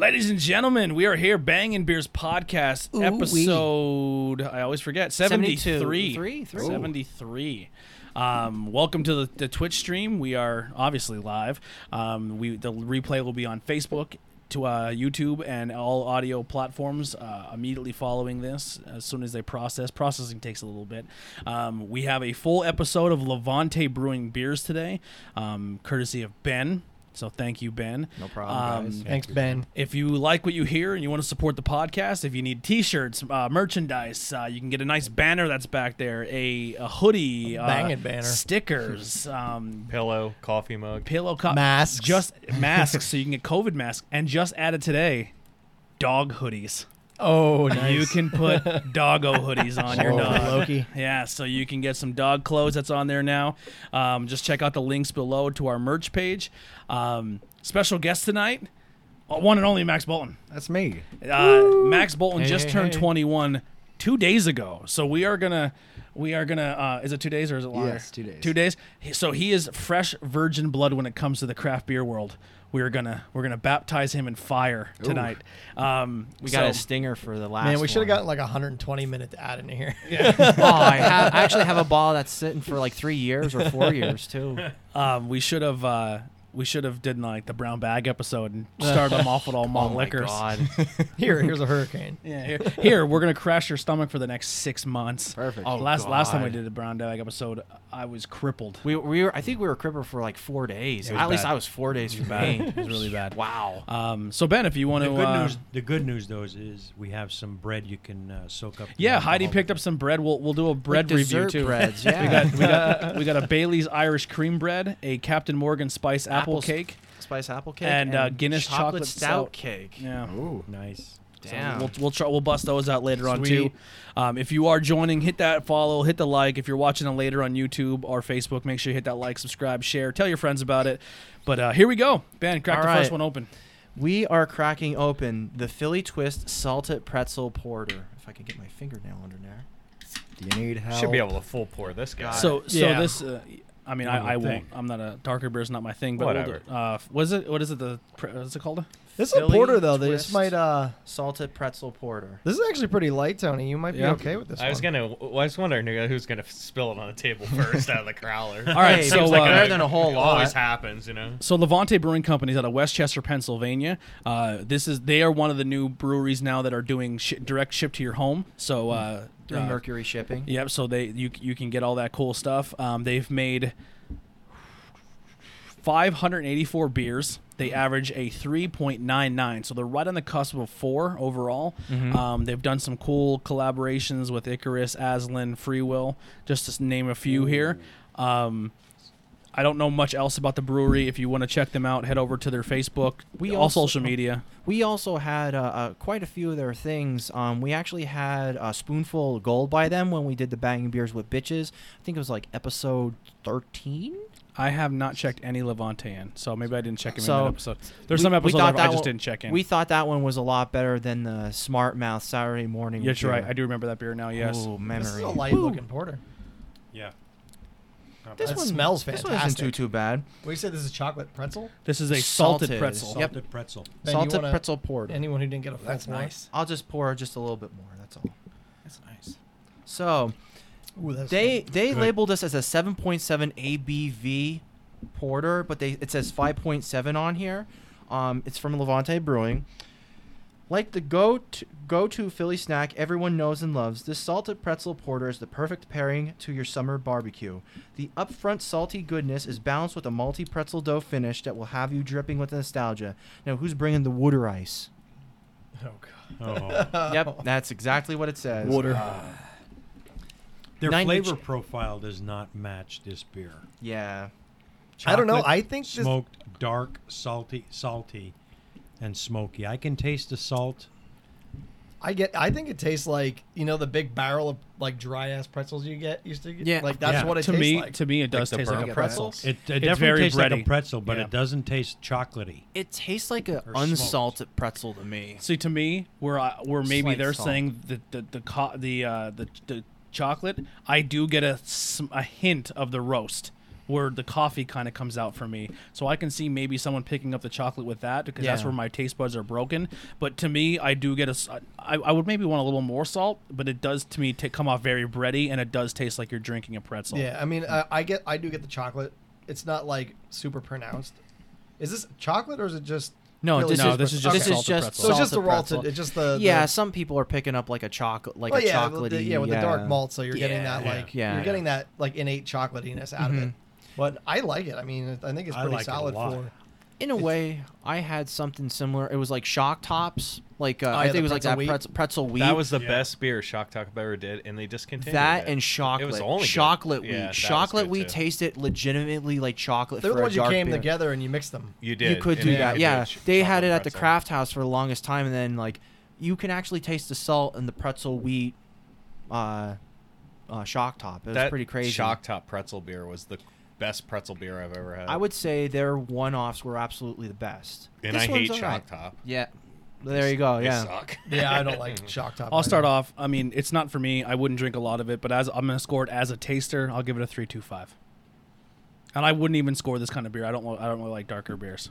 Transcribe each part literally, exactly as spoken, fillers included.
Ladies and gentlemen, we are here, Bangin' Beers Podcast, Ooh, episode, I always forget, seventy-three. Three, three. seventy-three. Um, welcome to the, the Twitch stream. We are obviously live. Um, we The replay will be on Facebook, to uh, YouTube, and all audio platforms uh, immediately following this as soon as they process. Processing takes a little bit. Um, we have a full episode of Levante Brewing Beers today, um, courtesy of Ben. So thank you, Ben. No problem, Um, guys. Thanks, Ben. If you like what you hear and you want to support the podcast, if you need T-shirts, uh, merchandise, uh, you can get a nice banner that's back there, a, a hoodie, A bangin' uh, banner. stickers, um, Pillow, coffee mug. pillow, co- Masks. just masks, so you can get COVID masks, and just added today, dog hoodies. Oh, nice. You can put doggo hoodies on your Oh, dog. Loki. Yeah, so you can get some dog clothes that's on there now. Um, just check out the links below to our merch page. Um, special guest tonight, uh, one and only Max Bolton. That's me. Uh, Max Bolton Hey, just hey, turned hey. twenty-one two days ago. So we are gonna, we are gonna. Uh, is it two days or is it longer? Yes, two days. Two days. So he is fresh virgin blood when it comes to the craft beer world. We are gonna we're gonna baptize him in fire tonight. Um, We so- got a stinger for the last Man, we should have one. gotten like a one hundred twenty minute ad in here. oh, I, have, I actually have a ball that's sitting for like three years or four years, too. Um, we should have uh, we should have did like the brown bag episode and started them off with all malt oh, my liquors. God. Here, here's a hurricane. Yeah, here, here we're gonna crash your stomach for the next six months. Perfect. Oh, last last time we God. did the brown bag episode, I was crippled. We, we were, I think we were crippled for like four days. It was At least bad. I was four days from Bad. pain. It was really bad. Wow. Um, so Ben, if you want The to, good uh, news, the good news though is, is we have some bread you can uh, soak up. the yeah, Heidi alcohol picked up some bread. We'll we'll do a bread Like review dessert too. breads, we yeah. got we got we got a Bailey's Irish cream bread, a Captain Morgan spice apple Apples- cake. Spice apple cake And, uh, Guinness chocolate, chocolate stout, stout. cake. Yeah. Ooh, nice. So Damn. we'll we'll try, we'll bust those out later on too. Sweet. Um, if you are joining, hit that follow, hit the like. If you're watching it later on YouTube or Facebook, make sure you hit that like, subscribe, share, tell your friends about it. But uh, here we go, Ben. Crack All the right. first one open. We are cracking open the Philly Twist Salted Pretzel Porter. If I can get my fingernail under there. Do you need help? Should be able to full pour this guy. Got So so Yeah. this. Uh, I mean, One I, I would won't. think. I'm not a darker beer is not my thing. But we'll Whatever. do- uh, what is it? What is it? The pre- what's it called? This is a Philly porter though. This Twist. might uh Salted Pretzel Porter. this is actually pretty light, Tony. You might be Yeah. okay with this I was one. gonna. I was wondering who's gonna spill it on the table first out of the crowler. All right, Hey, so seems like uh, better than a whole it always lot. happens, you know. So Levante Brewing Company is out of Westchester, Pennsylvania. Uh, this is they are one of the new breweries now that are doing sh- direct ship to your home. So uh, Doing uh, Mercury shipping. Yep. So they you you can get all that cool stuff. Um, they've made five hundred eighty-four beers. They average a three point nine nine, so they're right on the cusp of four overall. Mhm. Um, they've done some cool collaborations with Icarus, Aslan, Free Will, just to s- name a few here. Um, I don't know much else about the brewery. If you want to check them out, head over to their Facebook, We all also- social media. We also had uh, uh, quite a few of their things. Um, we actually had a Spoonful of Gold by them when we did the Banging Beers with Bitches. I think it was like episode thirteen. I have not checked any Levante in, so maybe I didn't check him So, in that episode. There's we- some we episodes thought I, I that just one- didn't check in. We thought that one was a lot better than the Smart Mouth Saturday morning. Yes, you're beer. right. I do remember that beer now. Yes. Ooh, memory. This is a light looking porter. Yeah. Not This bad. That one smells This fantastic. one isn't too too bad. What you said this is chocolate pretzel? This is a salted, Salted. pretzel. Yep. Salted pretzel. Ben, you Salted wanna- pretzel porter. Anyone who didn't get a full That's pour? nice. I'll just pour just a little bit more. That's all. That's nice. So Ooh, that's they they Good. labeled this as a seven point seven A B V porter, but they it says five point seven on here. Um, it's from Levante Brewing. Like the go to, go to Philly snack everyone knows and loves, this salted pretzel porter is the perfect pairing to your summer barbecue. The upfront salty goodness is balanced with a malty pretzel dough finish that will have you dripping with nostalgia. Now, who's bringing the water ice? Oh god. Oh. Yep, that's exactly what it says. Water. Their Ninety flavor ch- profile does not match this beer. Yeah. I don't know. Chocolate, I think this, smoked, dark, salty, salty, and smoky. I can taste the salt. I get. I think it tastes like, you know, the big barrel of like dry ass pretzels you get used to get. Yeah. Like that's Yeah. what it to tastes me, like. to me, it does the taste like a burnt pretzel. pretzels? It, it It's definitely very tastes like bready. a pretzel, but Yeah. it doesn't taste chocolatey. It tastes like a Or smoked. unsalted pretzel to me. See, to me, where I, where maybe Slight they're salt. saying the the the co- the, uh, the the chocolate, I do get a sm- a hint of the roast where the coffee kind of comes out for me. So I can see maybe someone picking up the chocolate with that because that's Yeah. where my taste buds are broken. But to me, I do get a. s- I, I would maybe want a little more salt, but it does to me t- come off very bready, and it does taste like you're drinking a pretzel. Yeah, I mean, I, I get, I do get the chocolate. It's not like super pronounced. Is this chocolate or is it just? No, Really? this No, is this is just this is salted just pretzel. So it's just the salted raw. pretzel. It's just the. Yeah, the, some people are picking up like a chocolate, like well, a yeah, with chocolatey. the, yeah, with the dark malt, so you're getting Yeah. that like Yeah, you're yeah. getting that like innate chocolatiness out of it. Mhm. But I like it. I mean, I think it's I pretty like it a solid lot. for. In a way, I had something similar. It was like Shock Tops, like uh, Oh, I yeah, think the it was like pretzel that wheat. pretzel, pretzel wheat. That was the Yeah. best beer Shock Top ever did, and they discontinued that it. and chocolate. It was only good. chocolate wheat. Yeah, that was chocolate good wheat too. tasted legitimately like chocolate. They're for the a ones you dark came beer. together and you mixed them. You did. You could and do you that. could Yeah, a ch- they had chocolate it at the pretzel. craft house for the longest time, and then like you can actually taste the salt in the pretzel wheat uh, uh, Shock Top. It was That pretty crazy. Shock Top pretzel beer was the best pretzel beer I've ever had. I would say their one-offs were absolutely the best. and This I one's hate alright. Shock Top. Yeah, there you go. They Yeah. suck. Yeah, I don't like shock top. I'll either. start off. I mean, it's not for me. I wouldn't drink a lot of it, but as I'm going to score it as a taster, I'll give it a three two five. And I wouldn't even score this kind of beer. I don't. I don't really like darker beers.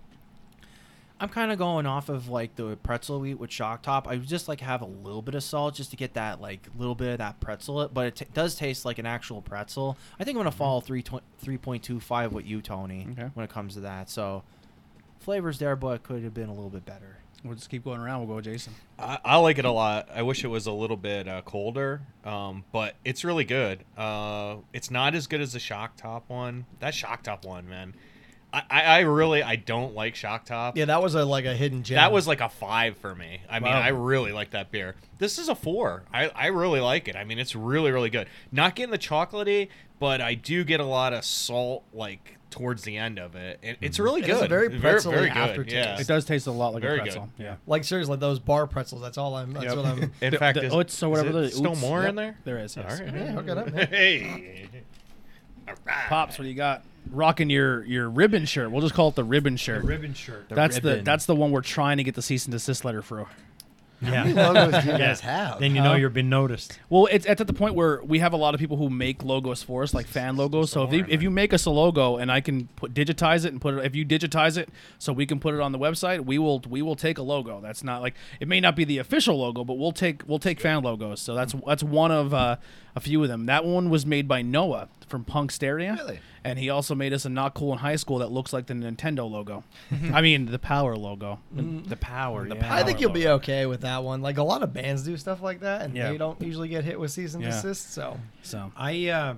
I'm kind of going off of like the pretzel wheat with Shock Top. I would just like have a little bit of salt just to get that like little bit of that pretzel, but it t- does taste like an actual pretzel. I think I'm gonna follow three three point two five with you, Tony, Okay. when it comes to that. So flavors there, but it could have been a little bit better. We'll just keep going around. We'll go with Jason. I, I like it a lot. I wish it was a little bit uh, colder, um, but it's really good. Uh, it's not as good as the Shock Top one. That Shock Top one, man. I, I, I really I don't like Shock Top. Yeah, that was a like a hidden gem. That was like a five for me. I mean, Wow. I really like that beer. This is a four. I, I really like it. I mean, it's really, really good. Not getting the chocolatey, but I do get a lot of salt, like, towards the end of it. And it's really It good. has a very very, pretzel-y very good. aftertaste. Yeah. It does taste a lot like Very a pretzel. good. Yeah. like seriously those bar pretzels. That's all I'm. That's Yep. what I'm. In The- fact, the is, oats or whatever is the it still oots. more Yep. in there? There is. Yes. All right. Yeah, hook it up, man. Hey. All right. Pops, what do you got? Rocking your your ribbon shirt. We'll just call it the ribbon The shirt. ribbon shirt. The that's the ribbon. that's the one we're trying to get the cease and desist letter for. Yeah. logos do you Yeah. guys have? Then you know Huh? you've been noticed. Well, it's, it's at the point where we have a lot of people who make logos for us, like fan logos. So if you, if you make us a logo and I can put digitize it and put it, if you digitize it, so we can put it on the website, we will we will take a logo. That's not like it may not be the official logo, but we'll take we'll take fan logos. So that's that's one of uh, a few of them. That one was made by Noah from Punksteria, Really? and he also made us a Not Cool in High School that looks like the Nintendo logo. I mean the Power logo. The power. The yeah. power. I think you'll be logo. okay with that one. Like a lot of bands do stuff like that, and Yeah. they don't usually get hit with cease and Yeah. desist. So So I uh,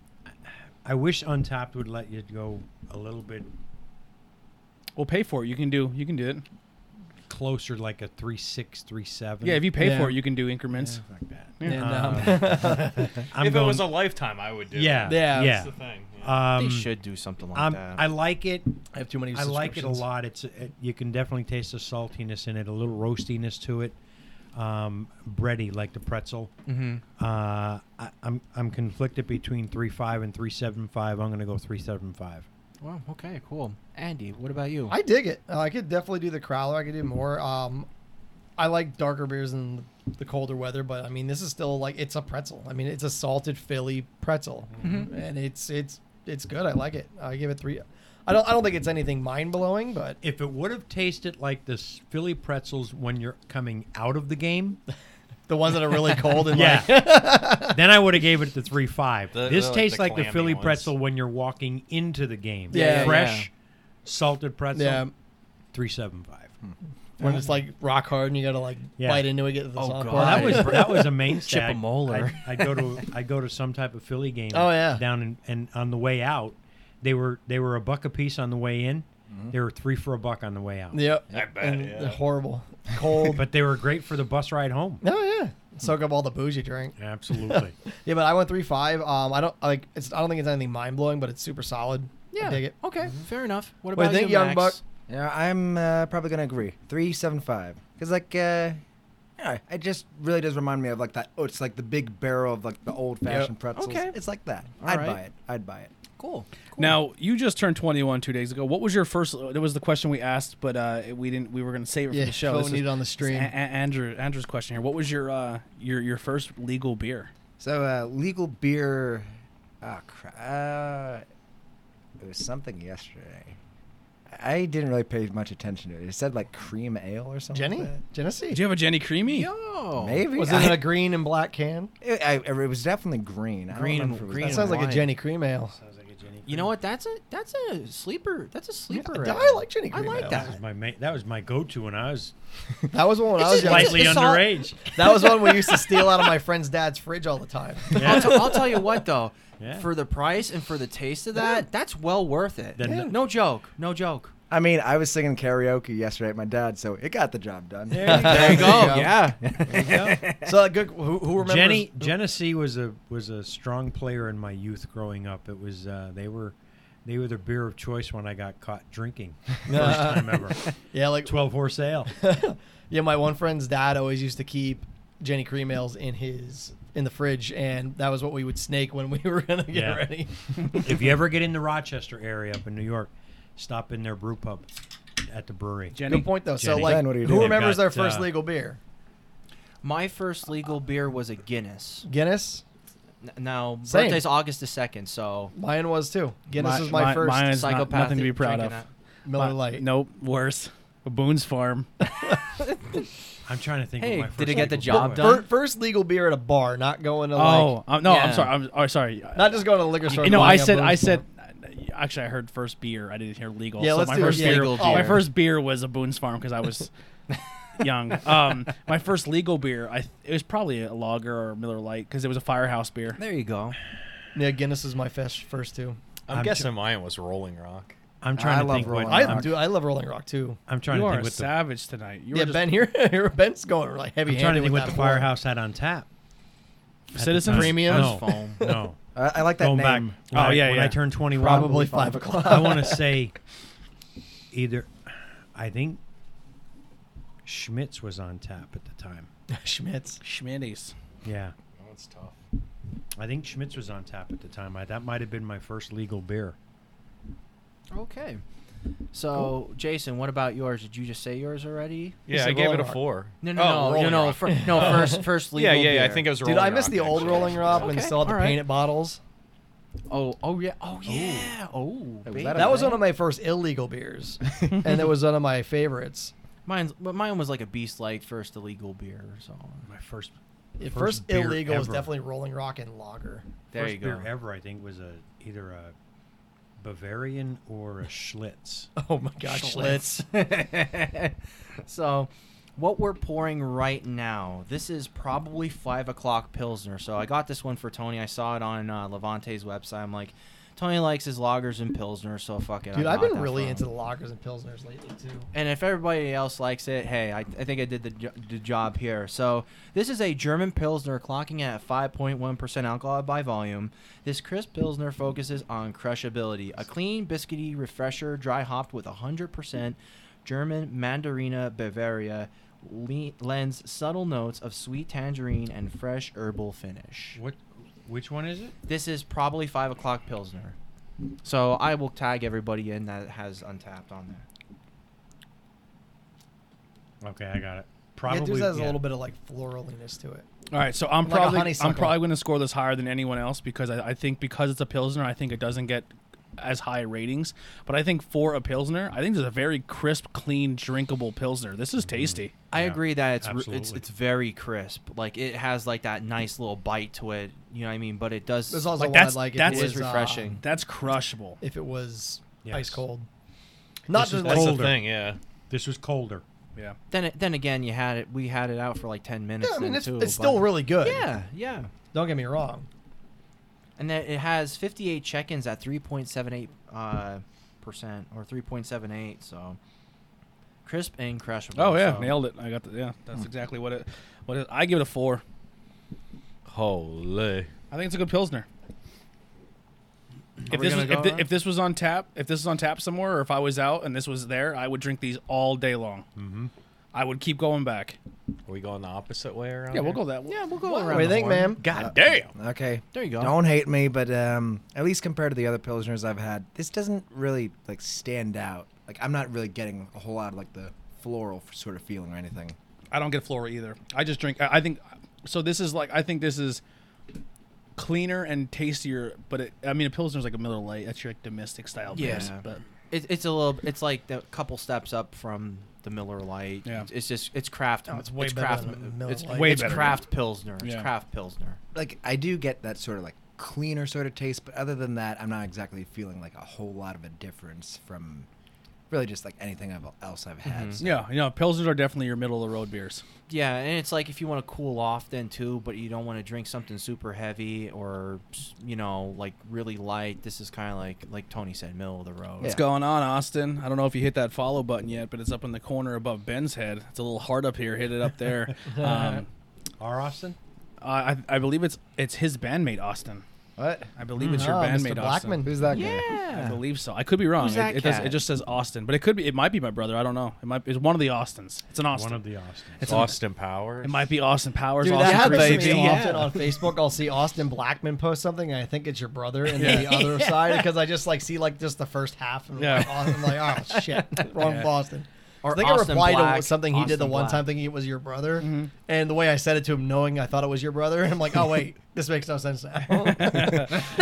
I wish Untapped would let you go a little bit we'll pay for it. You can do you can do it. closer, like a three six, three seven. Yeah, if you pay Yeah. for it, you can do increments. like that. Yeah. and, Uh, um, I'm if going, it was a lifetime, I would do yeah, it. Yeah. yeah. That's the thing. Yeah. Um, They should do something like I'm, that. I like it. I have too many. I like it a subscriptions. lot. It's it, you can definitely taste the saltiness in it, a little roastiness to it, um, bready like the pretzel. mm-hmm. Uh, I, I'm I'm conflicted between three five and three seven five. I'm going to go three seven five. Well, okay, cool. Andy, what about you? I dig it. Uh, I could definitely do the Crowler. I could do more. Um, I like darker beers in the colder weather, but I mean, this is still like it's a pretzel. I mean, it's a salted Philly pretzel, Mhm. and it's it's it's good. I like it. I give it three. I don't I don't think it's anything mind blowing, but If it would have tasted like the s- Philly pretzels when you're coming out of the game, the ones that are really cold and yeah, like then I would have gave it the three five. The- This the, like, tastes the like the clammy Philly ones. pretzel when you're walking into the game. Yeah, fresh, yeah. salted pretzel. yeah, three seven five. when it's like rock hard and you gotta like Yeah. bite into it, get the Oh, soft God. Well, that part. was that was a mainstay. Chip a molar. I go to I go to some type of Philly game. Oh, yeah. down in, and on the way out, they were they were a buck a piece on the way in. They were three for a buck on the way out. Yep, I bet, and yeah. they're horrible, cold. But they were great for the bus ride home. Oh yeah, soak up all the booze you drink. Absolutely. Yeah, but I went three five. Um, I don't like. It's. I don't think it's anything mind blowing, but it's super solid. yeah. I dig it. Okay, fair enough. What What do about you think, you, Young Max? Buck? Yeah, I'm uh, probably gonna agree. Three seven five, because like, uh, yeah, it just really does remind me of like that. Oh, it's like the big barrel of like the old fashioned Yep. pretzels. Okay. It's like that. All I'd right. buy it. I'd buy it. Cool. cool. Now you just turned twenty-one two days ago. What was your first? That was the question we asked, but uh, we didn't. We were going to save it Yeah, for the show. Phil This need is- it on the this is stream. A- A- Andrew, Andrew's question here. What was your uh, your your first legal beer? So uh, legal beer. Oh crap. Uh, it was something yesterday. I didn't really pay much attention to it. It said like cream ale or something. Jenny? Like that. Genesee? Did you have a Jenny Creamy? Yo. Maybe. Was it I- in a green and black can? It, I, it was definitely green. I don't Green remember and- if it was green That and sounds like a wine. Jenny cream ale. Sounds like a Jenny. You know what? That's a that's a sleeper. That's a sleeper. Yeah, ale. I like Jenny I cream like ale. That that. was my ma- that was my go-to when I was That was one when I was It's a- young. it's a- slightly it's all- underage. That was one we used to steal out of my friend's dad's fridge all the time. I'll, t- I'll tell you what though, Yeah. for the price and for the taste of that, that's well worth it. Then- Yeah. No joke. No joke. I mean, I was singing karaoke yesterday at my dad's, so it got the job done. There you go. There you go. go. Yeah. So, like, good. Who, who remembers? Jenny Genesee was a was a strong player in my youth growing up. It was uh, they were they were the beer of choice when I got caught drinking. First time ever. Yeah, like Twelve horse ale. yeah, my one friend's dad always used to keep Jenny cream ales in his in the fridge, and that was what we would snake when we were gonna get Yeah. ready. If you ever get in the Rochester area up in New York, stop in their brew pub at the brewery. Jenny. Good point though. So, Jenny. like, Ben, what do you who do? remembers They've their got, first uh, legal beer? My first legal beer was a Guinness. Guinness. N- Now, Same. birthday's August the second, so Mine was too. Guinness Mi- was my mi- first mine is not- psychopathic nothing to be proud drinking of. that. Miller Mi- Lite. Nope, worse. Boone's Farm. I'm trying to think. Hey, what my did first it get the legal job beer done? was. Fir- First legal beer at a bar, not going to Oh, like, uh, no, Yeah. I'm sorry. I'm oh, sorry. not just going to the liquor store. You and know, I buying a said, I Boone's said, Farm. actually, I heard first beer. I didn't hear legal. Yeah, so let's my do first yeah, beer. legal My beer. first beer was a Boone's Farm because I was young. Um, my first legal beer, I it was probably a lager or a Miller Lite because it was a Firehouse beer. There you go. Yeah, Guinness is my first first two. I'm, I'm guessing mine was Rolling Rock. I'm trying I to love think what Rolling I Rock. do. I love Rolling Rock too. I'm trying You to are think a what the savage tonight. You Yeah, were just Ben here. here Ben's going like heavy I'm trying to handed think with what that the pour. Firehouse had on tap. at the Citizens? time. Premium? No, Foam. no. I, I like that Going name. back. When Oh, I, yeah, when yeah. I turned twenty-one, Probably five o'clock. I want to say either. I think Schmitz was on tap at the time. Schmitz. Schmitty's. Yeah, Oh, it's tough. I think Schmitz was on tap at the time. I, that might have been my first legal beer. Okay. So, Jason, what about yours? Did you just say yours already? Yeah, said I gave it Rolling a Rock. four. No, no, Oh, no, no, Rolling no, Rock. fir- no. First, first legal Yeah, yeah, yeah. I beer. think it was Dude, Rolling I miss Rock, the old actually. Rolling Rock when they Okay, still had the all right. painted bottles. Oh, oh yeah, oh yeah, oh. was baby. that a That was thing? one of my first illegal beers, and it was one of my favorites. Mine's, but mine was like a Beast Light first illegal beer. So My first The First first, beer illegal was ever. definitely Rolling Rock and Lager. there first you go. beer ever, I think, was a either a Bavarian or a Schlitz. Oh my God, Schlitz. So, what we're pouring right now, this is probably five o'clock Pilsner. So I got this one for Tony. I saw it on uh, Levante's website. I'm like, Tony likes his lagers and Pilsner, so fuck it. I Dude, I've got been that really for him. into the lagers and pilsners lately too. And if everybody else likes it, hey, I, I think I did the, jo- the job here. So this is a German Pilsner clocking at five point one percent alcohol by volume. This crisp Pilsner focuses on crushability. A clean, biscuity refresher, dry hopped with one hundred percent German Mandarina Bavaria, le- lends subtle notes of sweet tangerine and fresh herbal finish. What? Which one is it? This is probably five o'clock Pilsner. So I will tag everybody in that has Untapped on there. Okay, I got it. Yeah, Probably. it just has yeah. a little bit of like floraliness to it. All right, so I'm Like a probably I'm honeysuckle. probably going to score this higher than anyone else because I, I think because it's a pilsner, I think it doesn't get as high ratings. But I think for a pilsner, I think it's a very crisp, clean, drinkable pilsner. This is tasty. I Yeah, agree that it's r- it's absolutely. it's very crisp. Like it has like that nice little bite to it. You know what I mean? But it does. There's also Like, one that's- I'd like if that's- it It is was, uh, refreshing. That's crushable. if it was Yes. ice cold. Not This is just That's like, colder. the thing, yeah. This was colder. Yeah. Then it, then again, you had it. We had it out for like ten minutes. yeah, I mean, then it's, too, it's but- still really good. Yeah, yeah. Don't get me wrong. And then it has fifty-eight check-ins at three point seven eight uh, percent or three point seven eight. So crisp and crushable. Oh yeah, so. nailed it. I got the yeah. That's exactly what it. What it, I give it a four. Holy. I think it's a good pilsner. If we this gonna was go if, thi- around? if this was on tap, if this was on tap somewhere, or if I was out and this was there, I would drink these all day long. Mm-hmm. I would keep going back. Are we going the opposite way around? Yeah, we'll here? go that. Yeah, we'll go What around. do you the think, horn. ma'am? God damn. Okay. There you go. Don't hate me, but um, at least compared to the other pilsners I've had, this doesn't really like stand out. Like I'm not really getting a whole lot of like the floral sort of feeling or anything. I don't get floral either. I just drink. I, I think so. This is like I think this is cleaner and tastier. But it, I mean, a Pilsner's like a Miller Lite. That's your like domestic style beer. Yeah. But It, it's a little. It's like the couple steps up from the Miller Lite. Yeah. It's, it's just it's craft. Oh, it's way better craft. than a Miller it's Lite. Way it's better. craft pilsner. It's Yeah. craft pilsner. Like I do get that sort of like cleaner sort of taste, but other than that, I'm not exactly feeling like a whole lot of a difference from really just like anything I've, else I've had. Mhm. So- yeah, you know, Pilsners are definitely your middle of the road beers. Yeah, and it's like if you want to cool off then too, but you don't want to drink something super heavy or you know like really light. This is kind of like like Tony said, middle of the road. What's Yeah. going on, Austin? I don't know if you hit that follow button yet, but it's up in the corner above Ben's head. It's a little hard up here. Hit it up there. um, R. Austin? I, I believe it's it's his bandmate Austin. What? I believe it's your Oh, bandmate Mister Austin. Blackman. Who's that guy? Yeah. I believe so. I could be wrong. Who's It, that it, does, cat? it just says Austin, but it could be. It might be my brother. I don't know. It might. It's one of the Austins. It's an Austin. One of the Austins. It's an- Austin Powers. It might be Austin Powers. Dude, Austin that happens to Creed. me Yeah. often on Facebook. I'll see Austin Blackman post something, and I think it's your brother, and then the other side because I just like see like just the first half, and Yeah. like, I'm like, oh shit, wrong Yeah. Boston. Or I think Austin I replied Black, to something he did the Austin one Black. time thinking it was your brother, Mhm. and the way I said it to him, knowing I thought it was your brother, and I'm like, oh wait, this makes no sense now.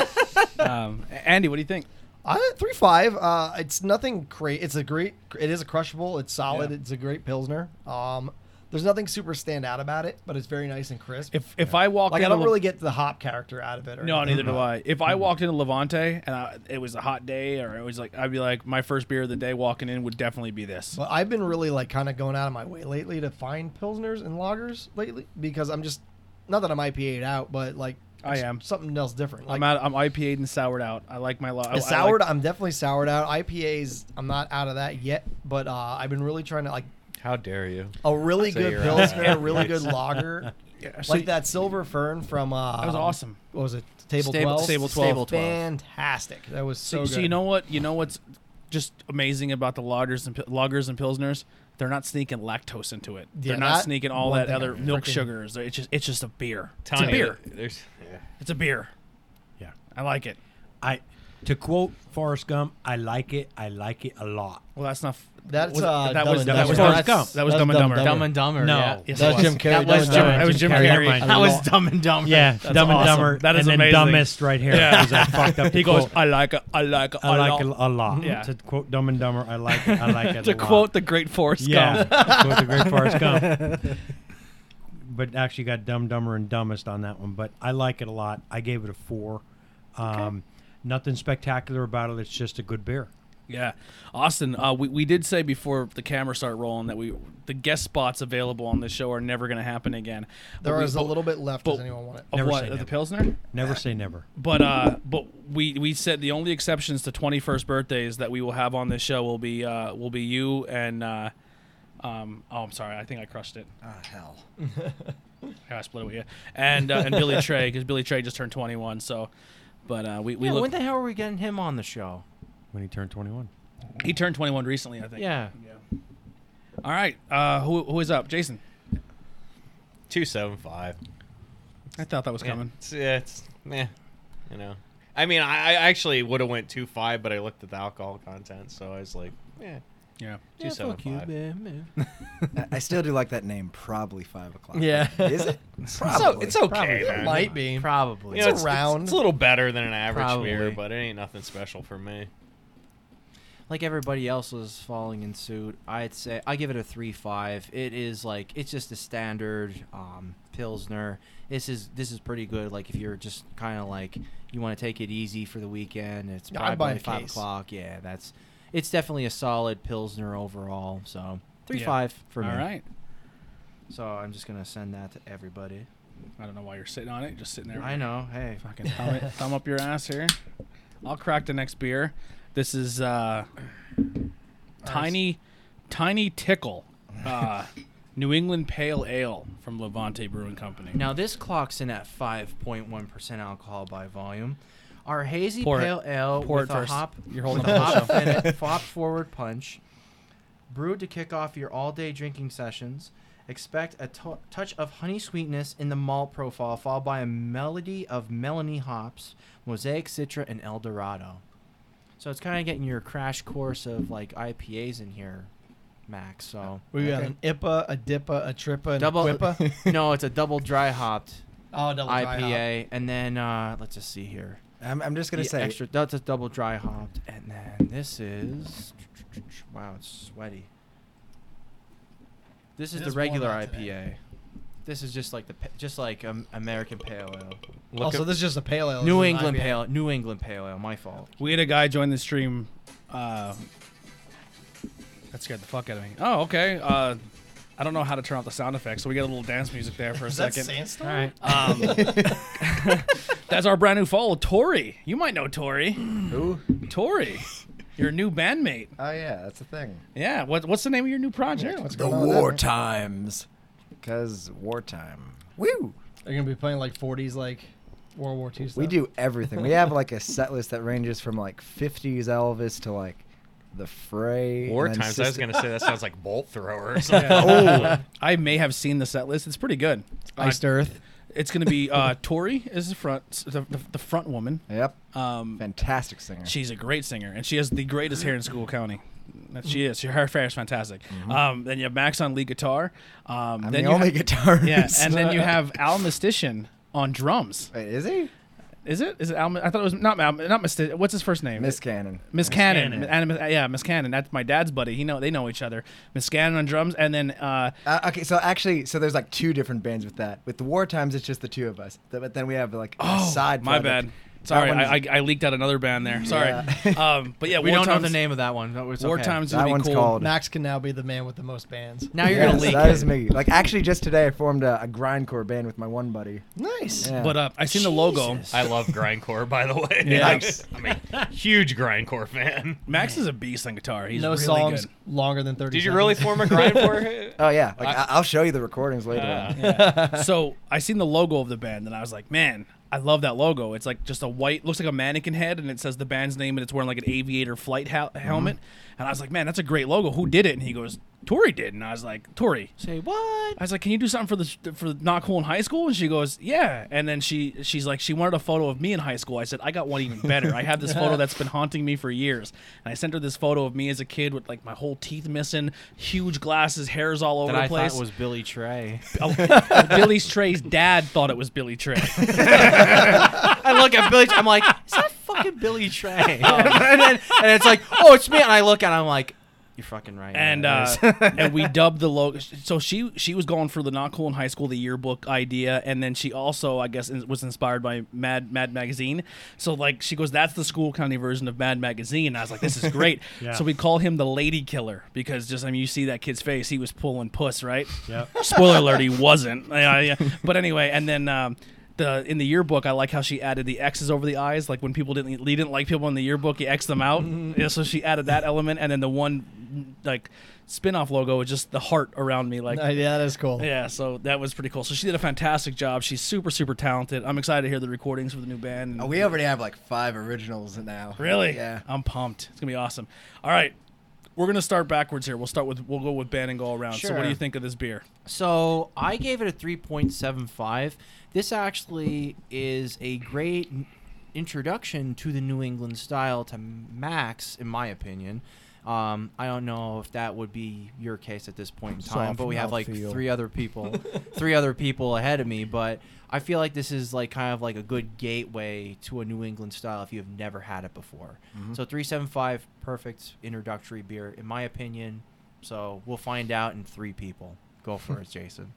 um, Andy, what do you think? I three five. Uh, it's nothing great. It's a great. It is a crushable. It's solid. Yeah. It's a great pilsner. Um, there's nothing super stand out about it, but it's very nice and crisp. If if I walked like I into don't Le- really get the hop character out of it. Or no, anything, neither do but- I. If I walked into Levante and I, it was a hot day, or it was like I'd be like my first beer of the day walking in would definitely be this. But I've been really like kind of going out of my way lately to find pilsners and lagers lately because I'm just not that I'm I P A'd out, but like I it's am. something else different. Like I'm out. I'm I P A'd and soured out. I like my. Lo- I- I the like- soured, I'm definitely soured out. I P As, I'm not out of that yet, but uh, I've been really trying to like How dare you? a really Say good you're pilsner, out. a really good lager, Yeah, so like that Silver Fern from. Uh, That was awesome. What was it? Table Stable- twelve. Stable twelve. Stable twelve. Fantastic. That was so, So, good. so you know what? You know what's just amazing about the lagers and pi- lagers and pilsners? They're not sneaking lactose into it. Yeah, They're not that sneaking all one that thing other I milk freaking- sugars. It's just it's just a beer. It's a Telling you, beer. There's, yeah. It's a beer. Yeah. I like it. I, to quote Forrest Gump, I like it. I like it a lot. Well, that's not. f- That's was- uh, that Dumb was and that Dumber. was Forrest Forrest Gump. Gump. That was That's Dumb and Dumb Dumber. Dumb and Dumber. No. Yeah. Yes, That it was Jim Carrey. That was Dumb and Jim. Dumber. That was Jim Carrey. Carrey. Never mind. That was Well, Dumb and Dumber. Yeah, That's Dumb and awesome. Dumber. That is and then amazing. Dumbest right here. Yeah. Because I fucked up the He goes, quote. I like it. I like it. I like it lot." a lot. Yeah. To quote Dumb and Dumber, I like it. I like it To a lot. quote the great Forrest Yeah, Gump. to quote the great Forrest Gump. But actually got Dumb, Dumber, and Dumbest on that one. But I like it a lot. I gave it a four. Um, Nothing spectacular about it. It's just a good beer. Yeah, Austin. Uh, we we did say before the camera started rolling that we the guest spots available on this show are never going to happen again. But There we- is a but- little bit left. but- Does anyone want it? of Never what say of the never. Pilsner. Never say never. But uh, but we we said the only exceptions to twenty-first birthdays that we will have on this show will be uh will be you and uh, um oh I'm sorry I think I crushed it. Ah, hell. I split it with you and uh, and Billy Trey because Billy Trey just turned twenty-one. So, but uh, we we Yeah, look, when the hell are we getting him on the show? When he turned twenty-one. he turned twenty-one recently I think. Yeah. Yeah. All right. Uh, who who is up? Jason. two seven five. I thought that was Yeah, coming. It's, yeah, it's meh, you know. I mean, I, I actually would have went two five, but I looked at the alcohol content, so I was like, yeah, Yeah. two seven five. I- I still do like that name. Probably five o'clock. Yeah. Is it? So it's okay, Probably. man. Might be. Probably. You know, It's it's, around. It's, it's a little better than an average Probably. beer, but it ain't nothing special for me. Like everybody else was following in suit, I'd say I give it a three five. It is like it's just a standard um, pilsner. This is this is pretty good. Like if you're just kind of like you want to take it easy for the weekend, it's Yeah, I'd buy probably a five case. o'clock. Yeah, that's it's definitely a solid pilsner overall. So three Yeah. five for me. All right. So I'm just gonna send that to everybody. I don't know why you're sitting on it. Just sitting there. I know. Hey, Fucking thumb, it, thumb up your ass here. I'll crack the next beer. This is uh, tiny, tiny tickle, uh, New England Pale Ale from Levante Brewing Company. now this clocks in at five point one percent alcohol by volume. Our hazy Pour it. pale ale Pour with it a first. hop You're holding with a up the hop, fin- hop forward punch, brewed to kick off your all-day drinking sessions. Expect a to- touch of honey sweetness in the malt profile, followed by a melody of Melanie hops, Mosaic Citra, and El Dorado. So it's kind of getting your crash course of like I P As in here, Max. So We got Okay. an I P A, a D I P A, a Trippa, and double. a Quippa. No, it's a double dry hopped. Oh, double dry I P hop. A, and then uh, let's just see here. I'm, I'm just gonna The say, extra. That's a double dry hopped, and then this is. Wow, it's sweaty. This is It the is warm regular out I P A. today. This is just like the pa- just like um, American Pale Ale. Look Also, at- this is just a pale ale. New This is an England I P A. Pale. New England Pale Ale. My fault. We had a guy join the stream. Uh, that scared the fuck out of me. Oh, okay. Uh, I don't know how to turn off the sound effects, so we got a little dance music there for a Is that second. Sandstorm? Um, that's our brand new follow, Tori. You might know Tori. who? Tori, your new bandmate. Oh yeah, that's the thing. Yeah. What, what's the name of your new project? Yeah, what's The going on with that, war man? times, because wartime. Woo! They're gonna be playing like forties, like World War Two stuff. We do everything. We have like a set list that ranges from like fifties Elvis to like the Fray. War and then times. I was Sister- gonna say that sounds like Bolt Thrower or something. Oh, I may have seen the set list. It's pretty good. Uh, Iced Earth. it's going to be uh, Tori is the front, the, the, the front woman. Yep. Um, Fantastic singer. she's a great singer, and she has the greatest hair in School County. That she is. Her hair is fantastic. Um, then you have Max on lead guitar. Um, I'm then the you only ha- guitarist. Yeah, and then you have Al Mystician on drums. Wait, is he? Is it? Is it Al? I thought it was not Al. Not Mysti- What's his first name? Miss Cannon. Miss Miss Cannon. Cannon. And, uh, yeah, Miss Cannon. That's my dad's buddy. He know they know each other. Miss Cannon on drums, and then uh, Uh, okay, so actually, so there's like two different bands with that. With the War Times, it's just the two of us. Th- But then we have like a oh, side. my project. bad. Sorry, one I, I is- I leaked out another band there. Sorry. Yeah. um, but yeah, We War don't know Times, the name of that one. No, it's War okay. Times is That gonna be one's cool. called- Max can now be the man with the most bands. Now you're Yes, gonna leak that it. is me. Like actually, just today I formed a, a grindcore band with my one buddy. Nice. Yeah. But uh, I seen the logo. Jesus. I love grindcore, by the way. Yeah. I'm a huge grindcore fan. Max is a beast on guitar. He's no really songs good. longer than thirty. Did you really seconds. form a grindcore? Oh yeah, like I- I, I'll show you the recordings later. Uh, on. So I seen the logo of the band, and I was like, man, I love that logo. It's like just a white, looks like a mannequin head, and it says the band's name, and it's wearing like an aviator flight hel- helmet. And I was like, man, that's a great logo. Who did it? And he goes, Tori did. And I was like, Tori. Say what? I was like, can you do something for the for Not Cool in high school? And she goes, yeah. And then she she's like, she wanted a photo of me in high school. I said, I got one even better. I have this photo that's been haunting me for years. And I sent her this photo of me as a kid with like my whole teeth missing, huge glasses, hairs all over That the I place. thought was Billy Trey. Oh, Billy Trey's dad thought it was Billy Trey. I look at Billy. I'm like, is that fucking Billy Trey? and, then, and it's like, oh, it's me. And I look at him, I'm like, you're fucking right. and yeah, uh, it is. and we dubbed the logo. So she she was going for the Not Cool in High School, the yearbook idea, and then she also, I guess, was inspired by Mad Mad Magazine. So like she goes, that's the School County version of Mad Magazine. And I was like, this is great. Yeah. So we call him the Lady Killer because just I mean you see that kid's face, he was pulling puss, right? Yep. Spoiler alert, he wasn't. Yeah, yeah. But anyway, and then. Um, The, in the yearbook, I like how she added the X's over the eyes. Like when people didn't, Lee didn't like people in the yearbook, he X'd them out. Yeah, so she added that element, and then the one like spin-off logo is just the heart around me. Like, Uh, yeah, that is cool. yeah, so that was pretty cool. So she did a fantastic job. She's super, super talented. I'm excited to hear the recordings for the new band. And- Oh, we already have like five originals now. really, Yeah. I'm pumped. It's gonna be awesome. All right, we're gonna start backwards here. We'll start with we'll go with band and go around. So what do Sure. you think of this beer? So I gave it a three point seven five. This actually is a great n- introduction to the New England style to Max, in my opinion. Um, I don't know if that would be your case at this point in time, Soft but we have like mouthfeel. three other people, three other people ahead of me. But I feel like this is like kind of like a good gateway to a New England style if you have never had it before. So three seven five, perfect introductory beer, in my opinion. So we'll find out in three people. Go for it, Jason.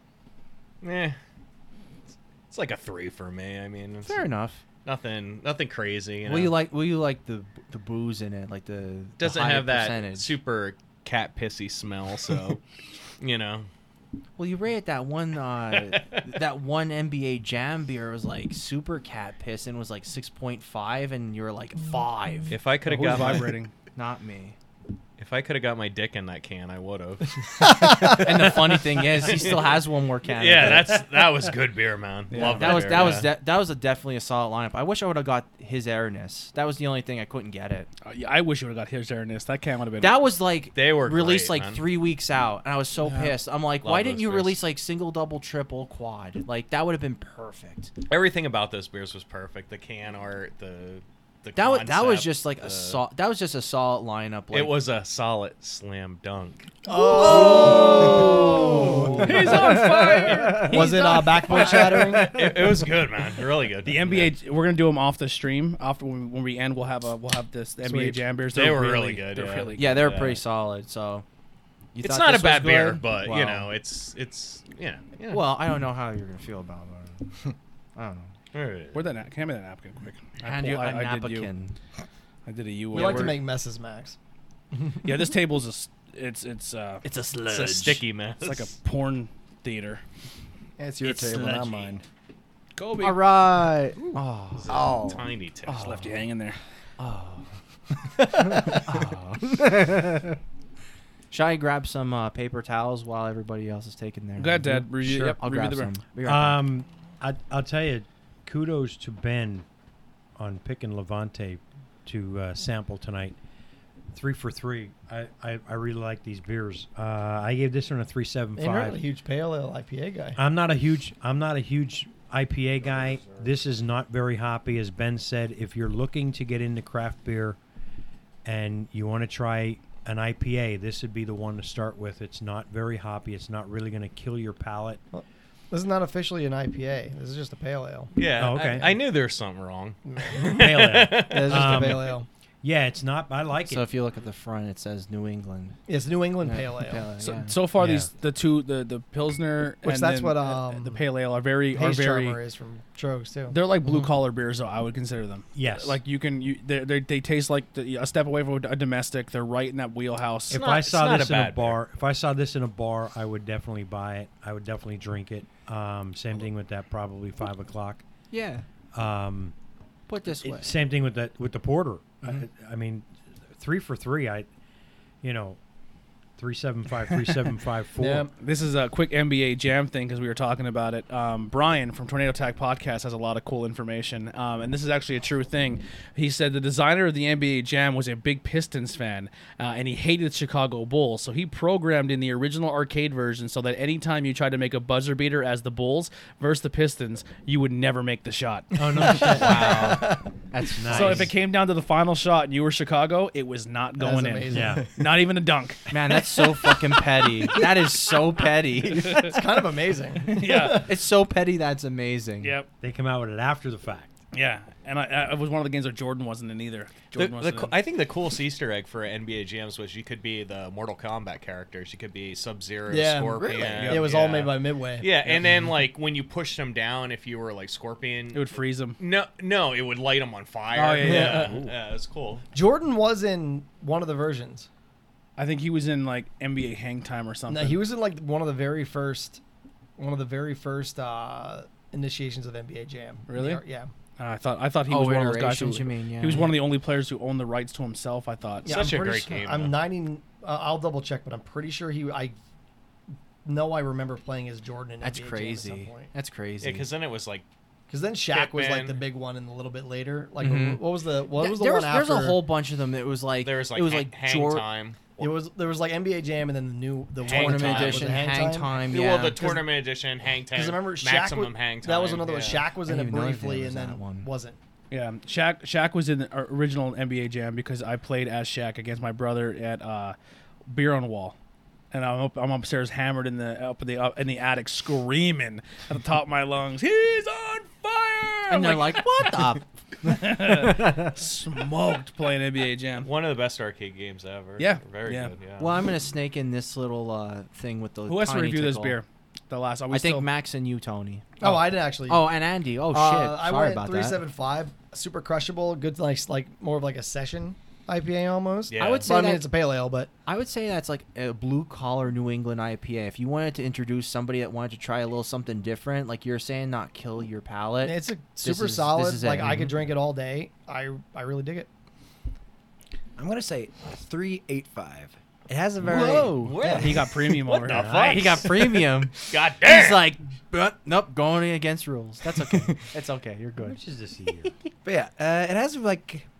Eh. It's, it's like a three for me. I mean, it's Fair enough. nothing, nothing crazy. You Will know? you like? Will you like the the booze in it? Like the the Doesn't higher have that percentage? super cat pissy smell, so you know. Well, you rated that one uh, that one N B A Jam beer was like super cat piss and was like six point five, and you were like five. If I could have Who's got my, vibrating? Not me. if I could have got my dick in that can, I would have. And the funny thing is, he still has one more can. Yeah, that's that was good beer, man. Love that. That was beer, that was yeah. de- that was a definitely a solid lineup. I wish I would have got his airness. That was the only thing I couldn't get it. Uh, yeah, I wish you would have got his Ernest. That can would have been. That was like They were released great, like man. three weeks out, and I was so pissed. I'm like, Love why didn't those you beers. release like single, double, triple, quad? Like that would have been perfect. Everything about those beers was perfect. The can art, the the That was that was concept, just like a the- sol- that was just a solid lineup. Like, It was a solid slam dunk. Oh, He's on fire. was it uh, backboard shattering? It, it was good, man. Really good. The N B A, we're gonna do them off the stream. After when, when we end, we'll have a we'll have this the N B A Sweet. Jam beers. They They're were really good, They're yeah. really good. yeah, they were Yeah. pretty solid. So you It's thought not a this was bad beer, good? but you Wow. know, it's it's yeah. yeah. Well, I don't know how you're gonna feel about it. I don't know. All right. Where'd that na- hand me that napkin quick? I Hand pull- you a I, I did you. napkin. I did a you. We Yeah, like to we're- make messes, Max. Yeah, this table's a s- it's it's uh It's a sludge. It's a sticky mess. it's like a porn theater. It's your It's table, not sludgy. mine. Kobe. All right. Oh. It's a Oh. tiny tip. Just left you hanging there. Oh. Should I grab some uh, paper towels while everybody else is taking their? Go ahead, Dad. Review, Sure, yep, I'll review grab the beer. some. Be right back. Um, I, I'll tell you, kudos to Ben on picking Levante to uh, sample tonight. Three for three. I, I, I really like these beers. Uh, I gave this one a three seven And you're not a five. huge pale ale I P A guy. I'm not a huge I'm not a huge I P A guy. This is not very hoppy, as Ben said. If you're looking to get into craft beer and you want to try an I P A, this would be the one to start with. It's not very hoppy. It's not really going to kill your palate. This is not officially an I P A. This is just a pale ale. Yeah. Oh, okay. I, I knew there was something wrong. Pale ale. Yeah, it's just Um, a pale ale. Yeah, it's not. I like So it. if you look at the front, it says New England. It's New England Yeah, pale ale. So, yeah. so far, Yeah. these the two the the pilsner Which and that's then, what, uh, um, the pale ale are very are Haze very. Charmer is from Trogs too. They're like blue Mhm. collar beers, though. I would consider them. Yes. Like you can you they they they taste like the, a step away from a domestic. They're right in that wheelhouse. If not- I it's saw not this a in a bad beer. bar, if I saw this in a bar, I would definitely buy it. I would definitely drink it. Um, same thing with that, probably five o'clock. Yeah. Um, Put this way. it- same thing with that with the porter. Mhm. I, I mean, three for three. I, you know, three seven five, three seven five four. Yeah. This is a quick N B A Jam thing because we were talking about it. Um, Brian from Tornado Attack Podcast has a lot of cool information, um, and this is actually a true thing. He said the designer of the N B A Jam was a big Pistons fan, uh, and he hated the Chicago Bulls. So he programmed in the original arcade version so that anytime you tried to make a buzzer beater as the Bulls versus the Pistons, you would never make the shot. Oh no! shit. Wow. That's Nice. So if it came down to the final shot and you were Chicago, it was not That's going in. amazing. Yeah. Not even a dunk. Man, that's so fucking petty. That is so petty. It's kind of amazing. Yeah. It's so petty that's amazing. Yep. They come out with it after the fact. Yeah. And I, I, it was one of the games where Jordan wasn't in either. The, Jordan the, wasn't co- in. I think the coolest Easter egg for N B A Jams was you could be the Mortal Kombat characters. You could be Sub Zero, Yeah, Scorpion. really? It was all made by Midway. Yeah, and then like when you pushed them down, if you were like Scorpion, It would freeze him. no, no, it would light them on fire. Oh, yeah, yeah. yeah, yeah, it was cool. Jordan was in one of the versions. I think he was in like N B A Hang Time or something. No, he was in like one of the very first, one of the very first uh, initiations of N B A Jam. Really? Yeah. Uh, I thought I thought he Oh, was one of those guys who iterations, you mean, yeah, he was yeah. one of the only players who owned the rights to himself. I thought. Yeah, Such I'm a pretty great sure- game, I'm though. ninety. Uh, I'll double check, but I'm pretty sure he. I know I remember playing as Jordan in That's N B A Jam at some crazy. point. That's crazy. Yeah, because then it was like Because then Shaq was like Hitman. the big one, and a little bit later, like Mhm. what was the what Th- was the there's, one after? there's a whole bunch of them. It was like there was like it was hang, like hang Jor- time. It was there was like N B A Jam, and then the new the Hang one tournament Time. Was it edition, hang, time. Yeah, Yeah, well, the tournament edition, hang time. Because remember, Shaq maximum was, hang time. that was another one. yeah. Shaq was I in it didn't even know if there briefly, was and that then one. wasn't. Yeah, Shaq Shaq was in the original N B A Jam because I played as Shaq against my brother at uh, Beer on the Wall, and I'm up, I'm upstairs hammered in the up in the up in the attic screaming at the top of my lungs, "He's on fire!" and I'm they're like, "What the?" smoked playing N B A Jam. One of the best arcade games ever. Yeah, very yeah. good. Yeah. Well, I'm gonna snake in this little uh, thing with the. Who has to tiny review this tickle. beer? The last. Are we I think still, Max and you, Tony. Oh, I didn't actually. Oh, and Andy. Oh shit. Uh, I Sorry went about three that. seven five, super crushable, good like like more of like a session I P A almost. Yeah. I would say Well, I mean that- it's a pale ale, but I would say that's like a blue collar New England I P A. If you wanted to introduce somebody that wanted to try a little something different, like you're saying, not kill your palate. it's a super is- solid. this is it. like I could Mhm. drink it all day. I I really dig it. I'm gonna say three eight five. It has a very Whoa. Yeah. he got premium What over the here. fuck? Nice. He got premium. God damn. He's like, "Uh, nope, going against rules. That's okay. It's okay. You're good. Which is this year? But yeah, uh, it has like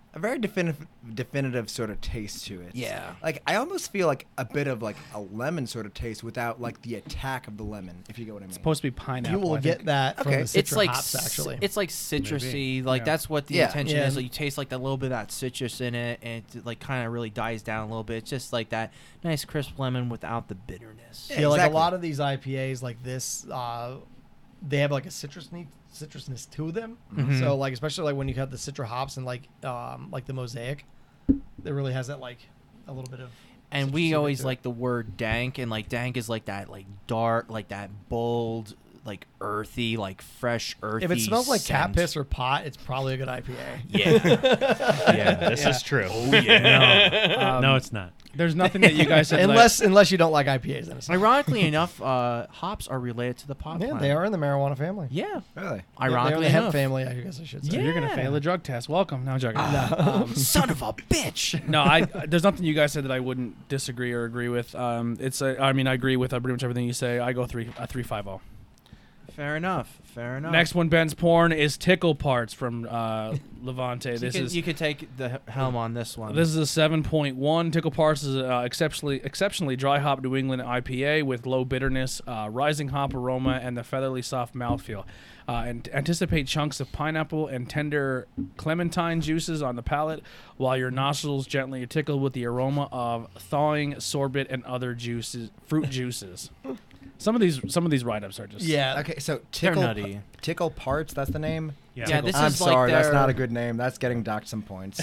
a very definitive, definitive sort of taste to it. Yeah. Like I almost feel like a bit of like a lemon sort of taste without like the attack of the lemon, if you get what I mean. It's supposed to be pineapple. You will I get think. that from Okay. the It's citra like hops, c- actually. it's like citrusy. Maybe. Like Yeah. that's what the Yeah. intention Yeah. is. Like, you taste like that little bit of that citrus in it, and it like kind of really dies down a little bit. It's just like that nice crisp lemon without the bitterness. Yeah, I feel like a exactly. lot of these I P As like this, uh, they have like a citrus neat citrusness to them. Mhm. So like especially like when you have the citra hops and like um like the mosaic, it really has that like a little bit of. And citrusy we bit always to it. like the word dank, and like dank is like that like dark, like that bold, like earthy, like fresh earthy. If it smells like cat scent. piss or pot, it's probably a good I P A. Yeah. Yeah, this Yeah. is true. Oh yeah. Um, no, it's not. There's nothing that you guys said. like- unless unless you don't like I P As, then it's not. Ironically enough, uh, hops are related to the pot Yeah, plant. they are in the marijuana family. Yeah. Really? They're in Ironically the hemp enough. family, I guess I should say. So you're gonna Yeah. fail the drug test. Welcome. No, I'm joking. No. Um, Son of a bitch. no, I there's nothing you guys said that I wouldn't disagree or agree with. Um, it's a, I mean I agree with uh, pretty much everything you say. I go three a three five zero. Fair enough. Fair enough. Next one, Ben's porn is tickle parts from uh, Levante. So This you, can, is you can take the h- helm on this one. this is a seven point one. Tickle parts is uh, exceptionally exceptionally dry hop New England I P A with low bitterness, uh, rising hop aroma, and the featherly soft mouthfeel. Uh, and anticipate chunks of pineapple and tender clementine juices on the palate, while your nostrils gently tickle with the aroma of thawing sorbet and other juices, fruit juices. Some of these, some of these write-ups are just Yeah. Okay, so They're tickle nutty. tickle parts. That's the name. Yeah. Yeah, this I'm is like sorry, that's their- not a good name. That's getting docked some points.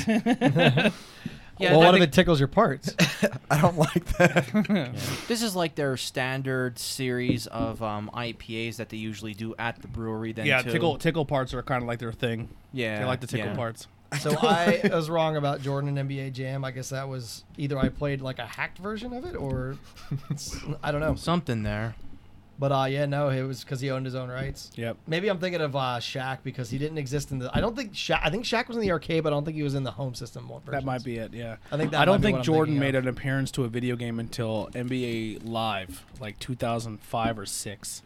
Yeah, well, I what if think it tickles your parts? I don't like that. this is like their standard series of um, I P As that they usually do at the brewery. Then yeah. too. Tickle tickle parts are kind of like their thing. Yeah, They like the tickle yeah. parts. So I was wrong about Jordan and N B A Jam. I guess that was either I played like a hacked version of it, or I don't know. Something there. But uh, yeah, no, it was because he owned his own rights. Yep. Maybe I'm thinking of uh, Shaq because he didn't exist in the. I don't think Shaq. I think Shaq was in the arcade, but I don't think he was in the home system one. That might be it. Yeah. I think that I don't might be think what I'm Jordan thinking made of. an appearance to a video game until N B A Live, like two thousand five or six.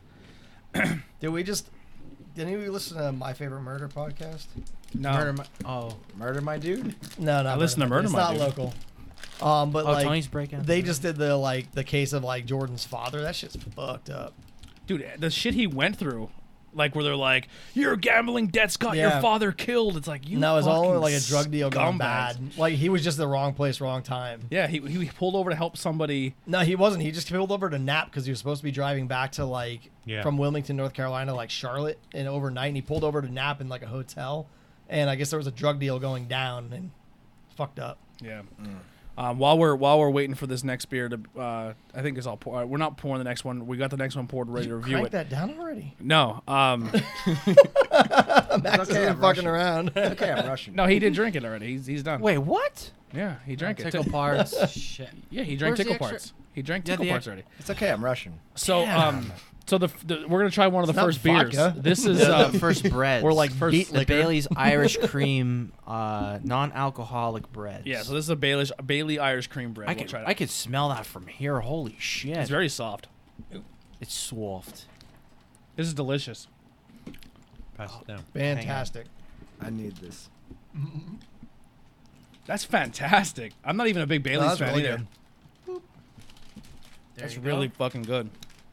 Did we just? Did any of you listen to My Favorite Murder podcast? No. Murder my, Oh, murder my dude. No, no. I listened to Murder It's My not Dude. local. Um, but oh, like Tony's breaking. they just did the like the case of like Jordan's father. That shit's fucked up. Dude, the shit he went through, like where they're like, "Your gambling debts got your Yeah. father killed." It's like you. No, it was all fucking like a drug deal gone scumbags. bad. Like he was just the wrong place, wrong time. Yeah, he he pulled over to help somebody. No, he wasn't. He just pulled over to nap because he was supposed to be driving back to like Yeah. from Wilmington, North Carolina, like Charlotte, and overnight. And he pulled over to nap in like a hotel, and I guess there was a drug deal going down, and it's fucked up. Yeah. Um, while we're while we're waiting for this next beer to, uh, I think it's all. Pour, uh, we're not pouring the next one. We got the next one poured, ready to review Crank it. that down already. No, um, Max okay, isn't I'm fucking rushing. around. Okay, I'm rushing. no, he did drink it already. He's he's done. Wait, what? Yeah, he drank it. Tickle too. parts. Shit. Yeah, he drank Where's the tickle extra- parts. He drank Yeah, tickle the parts ex- already. It's okay. I'm rushing. So um, so the, the we're gonna try one of the It's not first beers. vodka. This is the um, first bread. Or like First- beet the liquor. Bailey's Irish Cream, uh, non-alcoholic bread. yeah. So this is a Bailey Bailey Irish cream bread. I we'll could try that. I could smell that from here. Holy shit! It's very soft. It's soft. This is delicious. Pass it down. Fantastic. I need this. That's fantastic. I'm not even a big Bailey's that's fan really either. good. That's you really go. fucking good.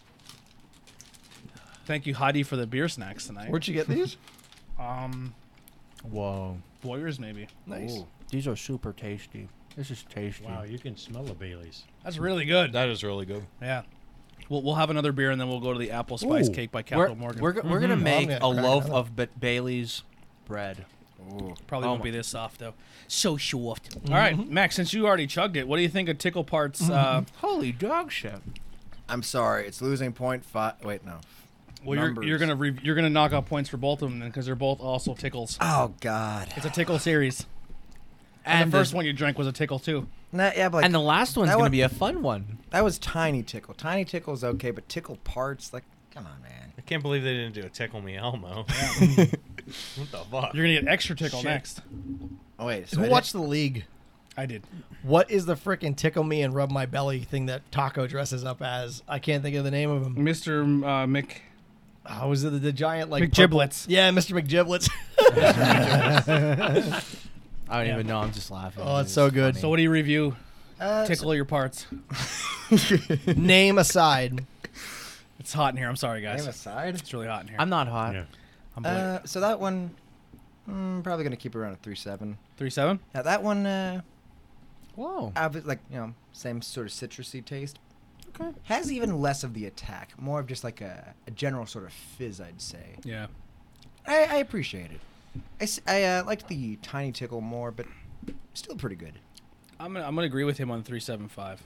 Thank you, Heidi, for the beer snacks tonight. Where'd you get these? Um, Whoa. Boyers maybe. Nice. Ooh, these are super tasty. This is tasty. Wow, you can smell the Baileys. That's really good. That is really good. Yeah. We'll we'll have another beer and then we'll go to the apple spice Ooh. cake by We're, Capital Morgan. we're, go- we're gonna Mhm. make Oh, a I'm gonna loaf crack of ba- Bailey's bread. Ooh. Probably Oh won't my- be this soft though. So soft. All right, Max. Since you already chugged it, what do you think of Tickle Parts? Uh, Holy dog shit! I'm sorry. It's losing point five. Wait, no. well, you're, Numbers. you're gonna re- you're gonna knock out points for both of them then because they're both also tickles. Oh God. It's a tickle series. And, And the first the- one you drank was a tickle too. Nah, yeah, but like, And the last one's that gonna one- be a fun one. that was tiny tickle. Tiny tickle is okay, but tickle parts, like, come on, man. I can't believe they didn't do a Tickle Me Elmo. what the fuck? You're gonna get extra tickle Shit. next. Oh wait. So Who I watched the league? I did. What is the frickin' tickle me and rub my belly thing that Taco dresses up as? I can't think of the name of him. Mister Uh, Mc Oh, was it the, the giant like McGiblets. purple- Yeah, Mister McGiblets. I don't Yeah. even know. I'm just laughing. Oh, it's so good. So what do you review? Uh, Tickle your parts. Name aside. It's hot in here. I'm sorry, guys. Name aside. It's really hot in here. I'm not hot. Yeah. I'm Uh, so that one, mm, probably gonna keep it around a three seven. three seven. Now that one, uh, Whoa. obvi- like you know, same sort of citrusy taste. Okay. Has even less of the attack, more of just like a, a general sort of fizz, I'd say. Yeah. I, I appreciate it. I, s- I uh, liked the tiny tickle more, but still pretty good. I'm gonna I'm gonna agree with him on three seven five.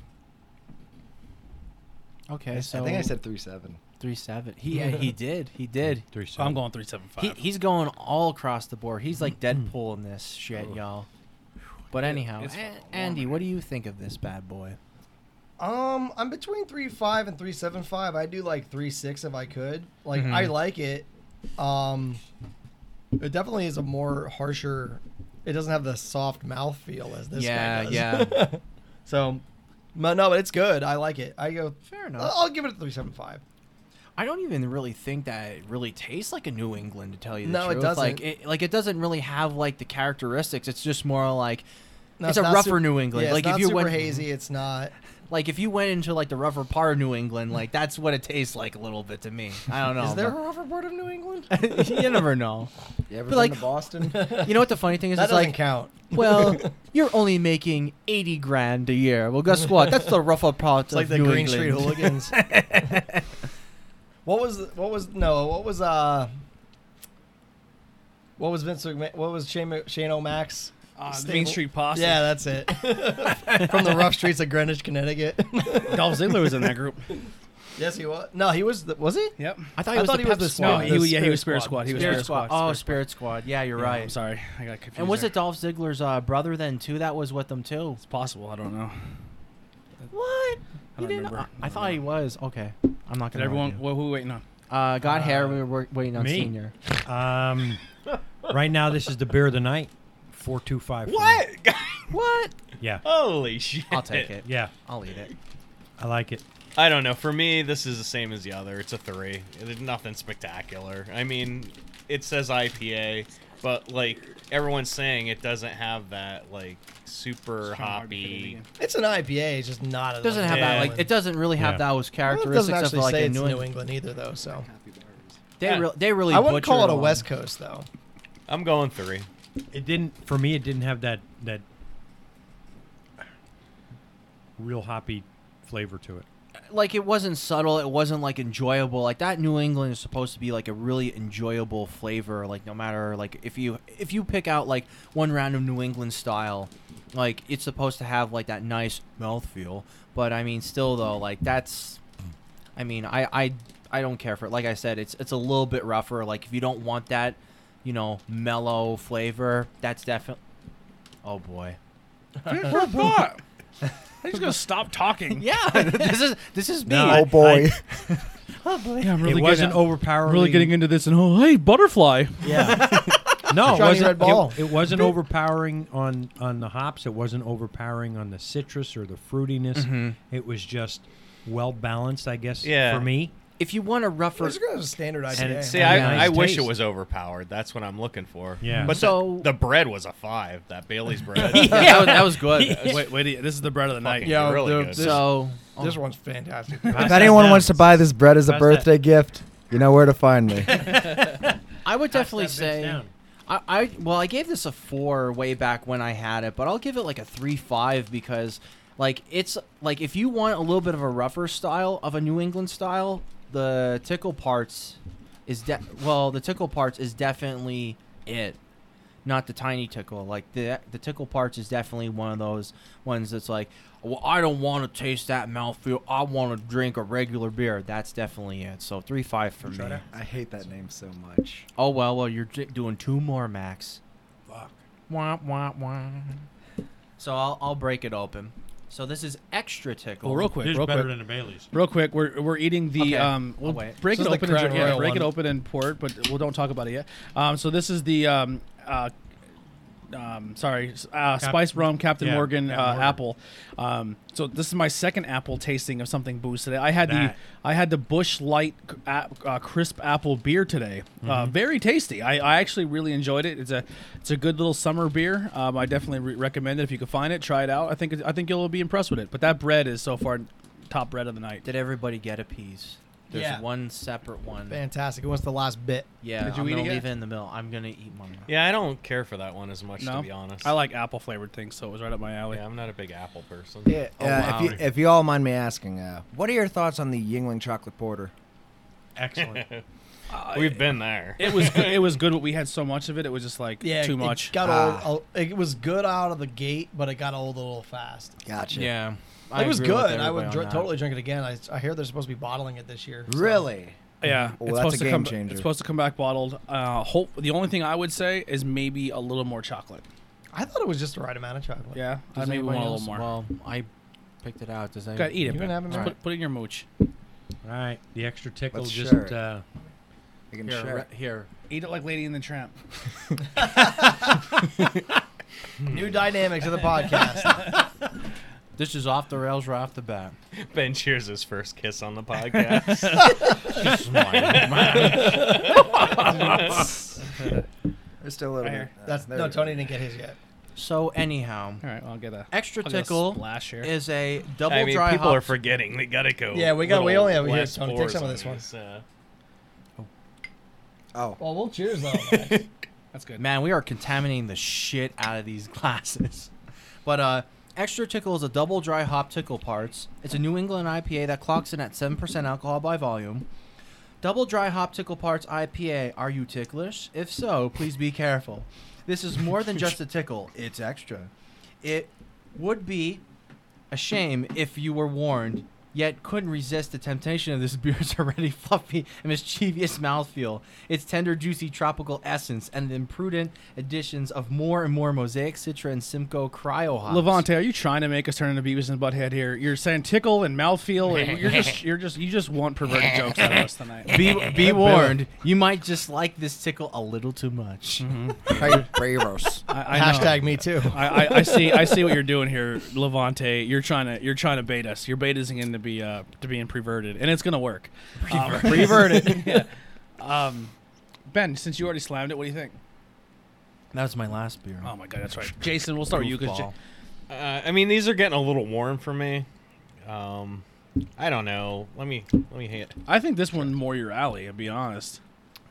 Okay, I, so I think I said three seven. three seven. He yeah, he did. He did. Three So seven. I'm going three seven He, five. he's going all across the board. He's like Deadpool in this shit, y'all. But anyhow, it's A- warm Andy, in what do you think of this bad boy? Um, I'm between three five and three seven five. I do like three six if I could. Like Mhm. I like it. Um, it definitely is a more harsher. It doesn't have the soft mouth feel as this Yeah, guy does. yeah. So, but no, but it's good. I like it. I go. Fair enough. I'll, I'll give it a three seven five. I don't even really think that it really tastes like a New England, to tell you the No, it truth. doesn't. Like it, like it doesn't really have like the characteristics. It's just more like No, it's a not rougher su- New England. Yeah, like it's if not you super went hazy, it's not. like if you went into like the rougher part of New England, like that's what it tastes like a little bit to me. I don't know. Is there a but- rougher part of New England? you never know. You ever But been like- to Boston? You know what the funny thing is? that it's doesn't like, count. well, you're only making eighty grand a year. Well, guess what? That's the rougher part It's like of the New Green England. Street Hooligans. What was what was no? What was uh? What was Vince? McMahon, what was Shane, Shane O'Max? Uh, Stable- Main Street Pasta. Yeah, that's it. From the rough streets of Greenwich, Connecticut. Dolph Ziggler was in that group. Yes, he was. No, he was. The, was he? Yep. I thought I he was thought the he was Pep the Squad. No, Squad. he, The yeah, he was Spirit Spirit Squad. Squad. He was Spirit Spirit Squad. Squad. Oh, Spirit Spirit Squad. Yeah, you're Yeah, right. I'm sorry, I got confused. And was there. it Dolph Ziggler's uh, brother then too? That was with them too. It's possible. I don't know. What? I You don't didn't? remember. I, I thought he was. Okay, I'm not Did gonna. everyone? argue. What, who are we waiting on? Uh, got hair. Uh, We were waiting on me? Senior. Um, right now, this is the beer of the night. Four two five. for me. What? What? Yeah, Holy shit! I'll take it. yeah, I'll eat it. I like it. I don't know. For me, this is the same as the other. It's a three. There's nothing spectacular. I mean, it says I P A, but like everyone's saying, it doesn't have that like super hoppy. It's an I P A. It's just not. It doesn't have Yeah. that like. It doesn't really have Yeah. those Well, it characteristics doesn't of actually like say a it's New New England. England either, though. So They Yeah. re- they really. I wouldn't call it butchered a on- West Coast though. I'm going three. It didn't for me. It didn't have that that real hoppy flavor to it. Like it wasn't subtle. It wasn't like enjoyable. Like that New England is supposed to be like a really enjoyable flavor. Like no matter like if you if you pick out like one random New England style, like it's supposed to have like that nice mouthfeel. But I mean, still though, like that's. I mean, I I I don't care for it. Like I said, it's it's a little bit rougher. Like if you don't want that, you know, mellow flavor, that's definitely. Oh boy. I'm just gonna stop talking. Yeah, this is this is me. No, Oh boy. Oh boy. Yeah, I'm it really wasn't getting, overpowering. really getting into this. And oh, hey, butterfly. Yeah. No, it Shiny wasn't. red ball. It, it wasn't overpowering on on the hops. It wasn't overpowering on the citrus or the fruitiness. Mhm. It was just well balanced, I guess. Yeah. For me, If you want a rougher, We're just gonna have a standard I P A. And it's- See, And I, a nice I wish it taste. was overpowered. That's what I'm looking for. Yeah. But So- the, the bread was a five. That Bailey's bread. yeah, that was, that was good. Wait, wait. This is the bread of the night. Fucking Yeah, really the- good. this- So This one's fantastic. If Pass anyone that wants to down. buy this bread as a Pass birthday gift, you know where to find me. I would definitely Pass that bitch say, down. I, I well, I gave this a four way back when I had it, but I'll give it like a three five because, like, it's like if you want a little bit of a rougher style of a New England style, the tickle parts is de- well, the tickle parts is definitely it. Not the tiny tickle. Like the the tickle parts is definitely one of those ones that's like, well, I don't want to taste that mouthfeel. I want to drink a regular beer. That's definitely it. So three five for me. I hate that name so much. Oh well, well you're j- doing two more, Max. Fuck. Wah wah wah. So I'll I'll break it open. So this is extra tickle. Well, real quick, It is real better quick, than the Bailey's. real quick. We're we're eating the Okay. um. We'll I'll wait. break This it is the open and Crown dr- yeah, Royal break it one. open and pour it, but we don't talk about it yet. Um. So this is the um. Uh, um, sorry, uh, spiced rum Captain yeah, Morgan, Captain uh, Morgan. apple. Um, so this is my second apple tasting of something booze today. I had That. the I had the Busch Light c- a- uh, crisp apple beer today. Uh, Mm-hmm. very tasty. I, I actually really enjoyed it. It's a it's a good little summer beer. Um, I definitely re- recommend it if you can find it. Try it out. I think it- I think you'll be impressed with it. But that bread is so far top bread of the night. Did everybody get a piece? There's Yeah. one separate one. Fantastic. It was the last bit. Yeah, Did you I'm eat gonna it yet? leave it in the middle. I'm gonna eat one. Yeah, I don't care for that one as much, No, to be honest. I like apple flavored things, so it was right up my alley. Yeah, I'm not a big apple person. Yeah. Oh, uh, wow. If you if you all mind me asking, uh, what are your thoughts on the Yingling chocolate porter? Excellent. Uh, We've been there. It was good. It was good, but we had so much of it. It was just like Yeah, too it much. got Ah. old. It was good out of the gate, but it got old a little fast. Gotcha. Yeah, I it was agree with good. I would everybody on dr- that. totally drink it again. I, I hear they're supposed to be bottling it this year. so- Really? Yeah, Well, it's that's supposed a to game come. changer. It's supposed to come back bottled. Uh, hope the only thing I would say is maybe a little more chocolate. I thought it was just the right amount of chocolate. Yeah, Does I maybe want anybody a else? little more. Well, I picked it out. Does Go anybody? ahead, eat it. You Ben. can have it, Just man. put, put it in your mooch. All right, the extra tickle Let's just share it. uh, You can Here, share re- it. here. Eat it like Lady in the Tramp. New dynamic to the podcast. This is off the rails right off the bat. Ben cheers his first kiss on the podcast. There's still a little Right bit. here. Uh, That's there no. we go. Tony didn't get his yet. So anyhow, All right, well, I'll get a extra I'll get a tickle splash here. is a double I mean, dry people hop. are forgetting. They gotta go. Yeah, we got- we little only have- here, less Tony, take pours some of on this one. these, uh, Oh, Well, we'll cheers though. That's good. Man, we are contaminating the shit out of these glasses. But uh, extra tickle is a double dry hop tickle parts. It's a New England I P A that clocks in at seven percent alcohol by volume. Double dry hop tickle parts I P A. Are you ticklish? If so, please be careful. This is more than just a tickle. It's extra. It would be a shame if you were warned, yet couldn't resist the temptation of this beer's already fluffy and mischievous mouthfeel, its tender, juicy tropical essence, and the imprudent additions of more and more Mosaic, Citra, and Simcoe cryo hops. Levante, are you trying to make us turn into Beavis and Butthead here? You're saying tickle and mouthfeel, and you're just, you're just, you just want perverted jokes out of us tonight. Be, be warned, you might just like this tickle a little too much. hey, Bravos. I, I know. Hashtag me too. I, I, I see. I see what you're doing here, Levante. You're trying to. You're trying to bait us. You're baiting into be uh, to being perverted, and it's gonna work. Um, Reverted. yeah. Um, Ben, since you already slammed it, what do you think? That was my last beer. Oh my God, that's right. Jason, we'll start with you because Goofball. uh, I mean, these are getting a little warm for me. Um, I don't know. Let me let me hit. I think this one's more your alley. To be honest.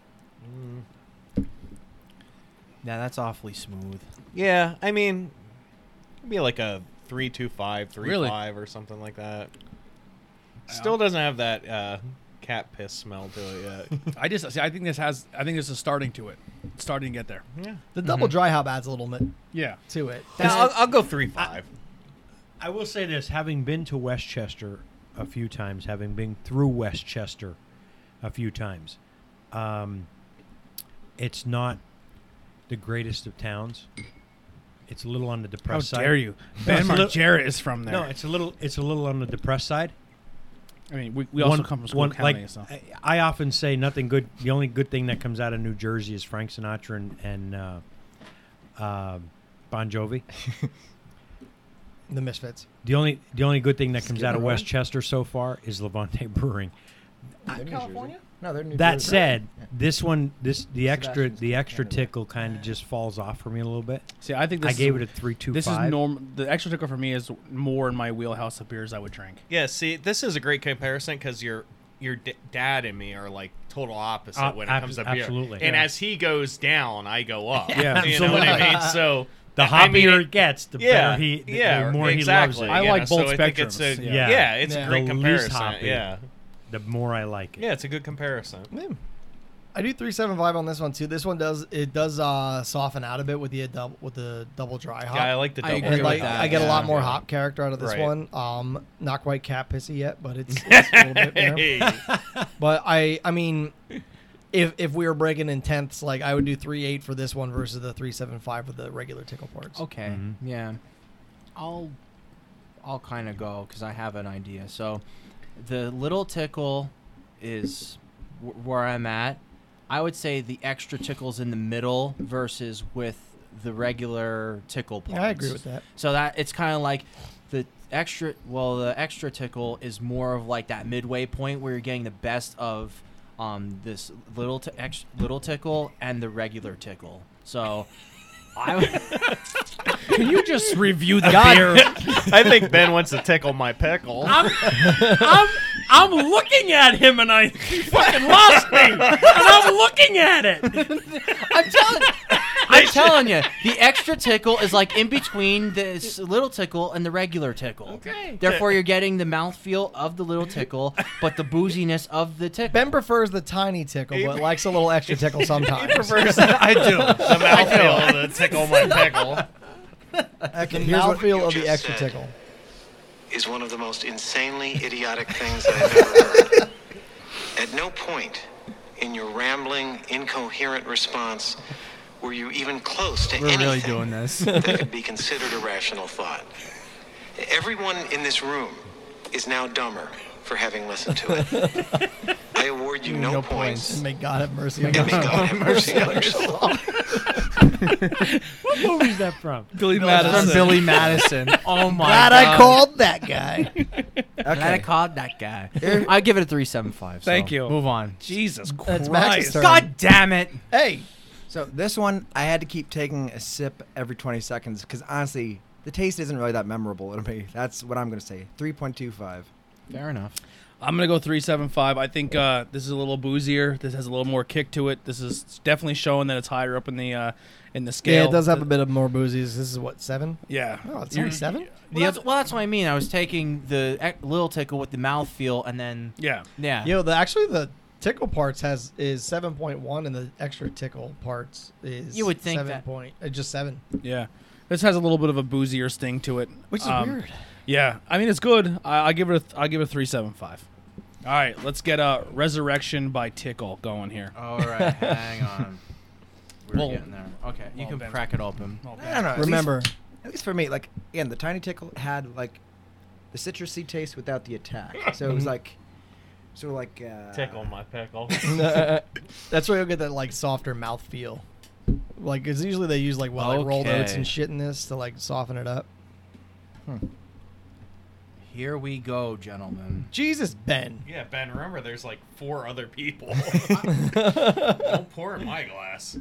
Yeah, that's awfully smooth. Yeah, I mean, it'd be like a three two five, three Really? five, or something like that. Still doesn't have that uh, cat piss smell to it yet. I just see. I think this has. I think this is starting to it. It's starting to get there. Yeah, The double dry hop adds a little bit Yeah. to it. yeah I'll, I'll go three five. I will say this: having been to Westchester a few times, having been through Westchester a few times, um, it's not the greatest of towns. It's a little on the How depressed side. dare you? No, Ben it's a little- Margera is from there. No, it's a little. It's a little on the depressed side. I mean, we, we also One- come from school one- county, like, so. I, I often say nothing good. The only good thing that comes out of New Jersey is Frank Sinatra and, and uh, uh, Bon Jovi. The Misfits. The only the only good thing that comes Skid out of Row? Westchester so far is Levante Brewing. They're California? No, they're New That Jersey. said, Yeah. this one, this the extra Sebastian's the extra Canada. tickle kind of just falls off for me a little bit. See, I think this I gave is, it a three two This five. is norm. The extra tickle for me is more in my wheelhouse of beers I would drink. Yeah, see, this is a great comparison because your your d- dad and me are like total opposite Uh, when it ab- comes to beer. absolutely. And Yeah. as he goes down, I go up. Yeah, you know what I absolutely. mean? So The I hoppier mean, it gets, the yeah, better he, the, yeah, the more exactly. he I loves it. you like know, both so I think it's a, spectrums, yeah. yeah. it's Yeah. a great The least comparison. hoppy. Yeah, The more I like it. yeah, it's a good comparison. Yeah. I do three seven five on this one too. This one does it does uh, soften out a bit with the double with the double dry hop. Yeah, I like the I double. agree and with like that, I get a lot yeah. more hop character out of this Right. one. Um, not quite cat pissy yet, but it's, it's a little bit there. Hey. But I I mean, if if we were breaking in tenths, like I would do three eight for this one versus the three seven five for the regular tickle parts. Okay, Mhm. yeah. I'll I'll kind of go because I have an idea. So the little tickle is w- where I'm at. I would say the extra tickle's in the middle versus with the regular tickle parts. Yeah, I agree with that. So that it's kind of like the extra. Well, the extra tickle is more of like that midway point where you're getting the best of um this little t- ex- little tickle and the regular tickle. So. I Can you just review the God. beer? I think Ben wants to tickle my pickle. I'm, I'm, I'm looking at him and I he fucking lost me. And I'm looking at it. I'm telling, I'm telling you, the extra tickle is like in between this little tickle and the regular tickle. Okay. Therefore, you're getting the mouthfeel of the little tickle, but the booziness of the tickle. Ben prefers the tiny tickle, but likes a little extra tickle sometimes. prefers I do. the mouthfeel of the tickle my pickle. The Okay, here's what, mouthfeel you of the just extra said. tickle. Is one of the most insanely idiotic things that I've ever heard. At no point in your rambling, incoherent response were you even close to We're anything really doing this. that could be considered a rational thought. Everyone in this room is now dumber for having listened to it. I award you no, points. And may God have mercy on And may us. God have mercy on your soul. What movie is that from? Billy From Madison. Billy Madison. Oh my Glad god. I called that guy. Glad I okay. called that guy. I give it a three seven five. So Thank you. Move on. Jesus That's Christ. Max's turn. God damn it. Hey, So this one, I had to keep taking a sip every twenty seconds because honestly, the taste isn't really that memorable to me. That's what I'm going to say. three point two five. Fair enough. I'm gonna go three seven five. I think uh, this is a little boozier. This has a little more kick to it. This is definitely showing that it's higher up in the uh, in the scale. yeah, it does have a bit of more boozies. This is what, seven? Yeah. Oh, it's only seven? Well that's, well, that's what I mean. I was taking the ec- little tickle with the mouthfeel and then, Yeah. yeah. Yo, the actually the tickle parts has is seven point one, and the extra tickle parts is You would think seven that- point, uh, just seven. Yeah. This has a little bit of a boozier sting to it, Which is Um, weird. Yeah. I mean, it's good. I, I give it. A, I give it a three seven five. All right, let's get a Resurrection by Tickle going here. All right, hang on. We're Well- getting there. Okay, you well, can Ben's- crack it open. Oh, I don't know. at Remember, least, at least for me, like again, the tiny tickle had like the citrusy taste without the attack. So it was like, sort of like uh, Tickle my pickle. that's where you'll get that like softer mouth feel. Like, because usually they use like well, like rolled oats Okay. and shit in this to like soften it up. Here we go, gentlemen. Jesus, Ben. Yeah, Ben, remember there's like four other people. Don't pour in my glass.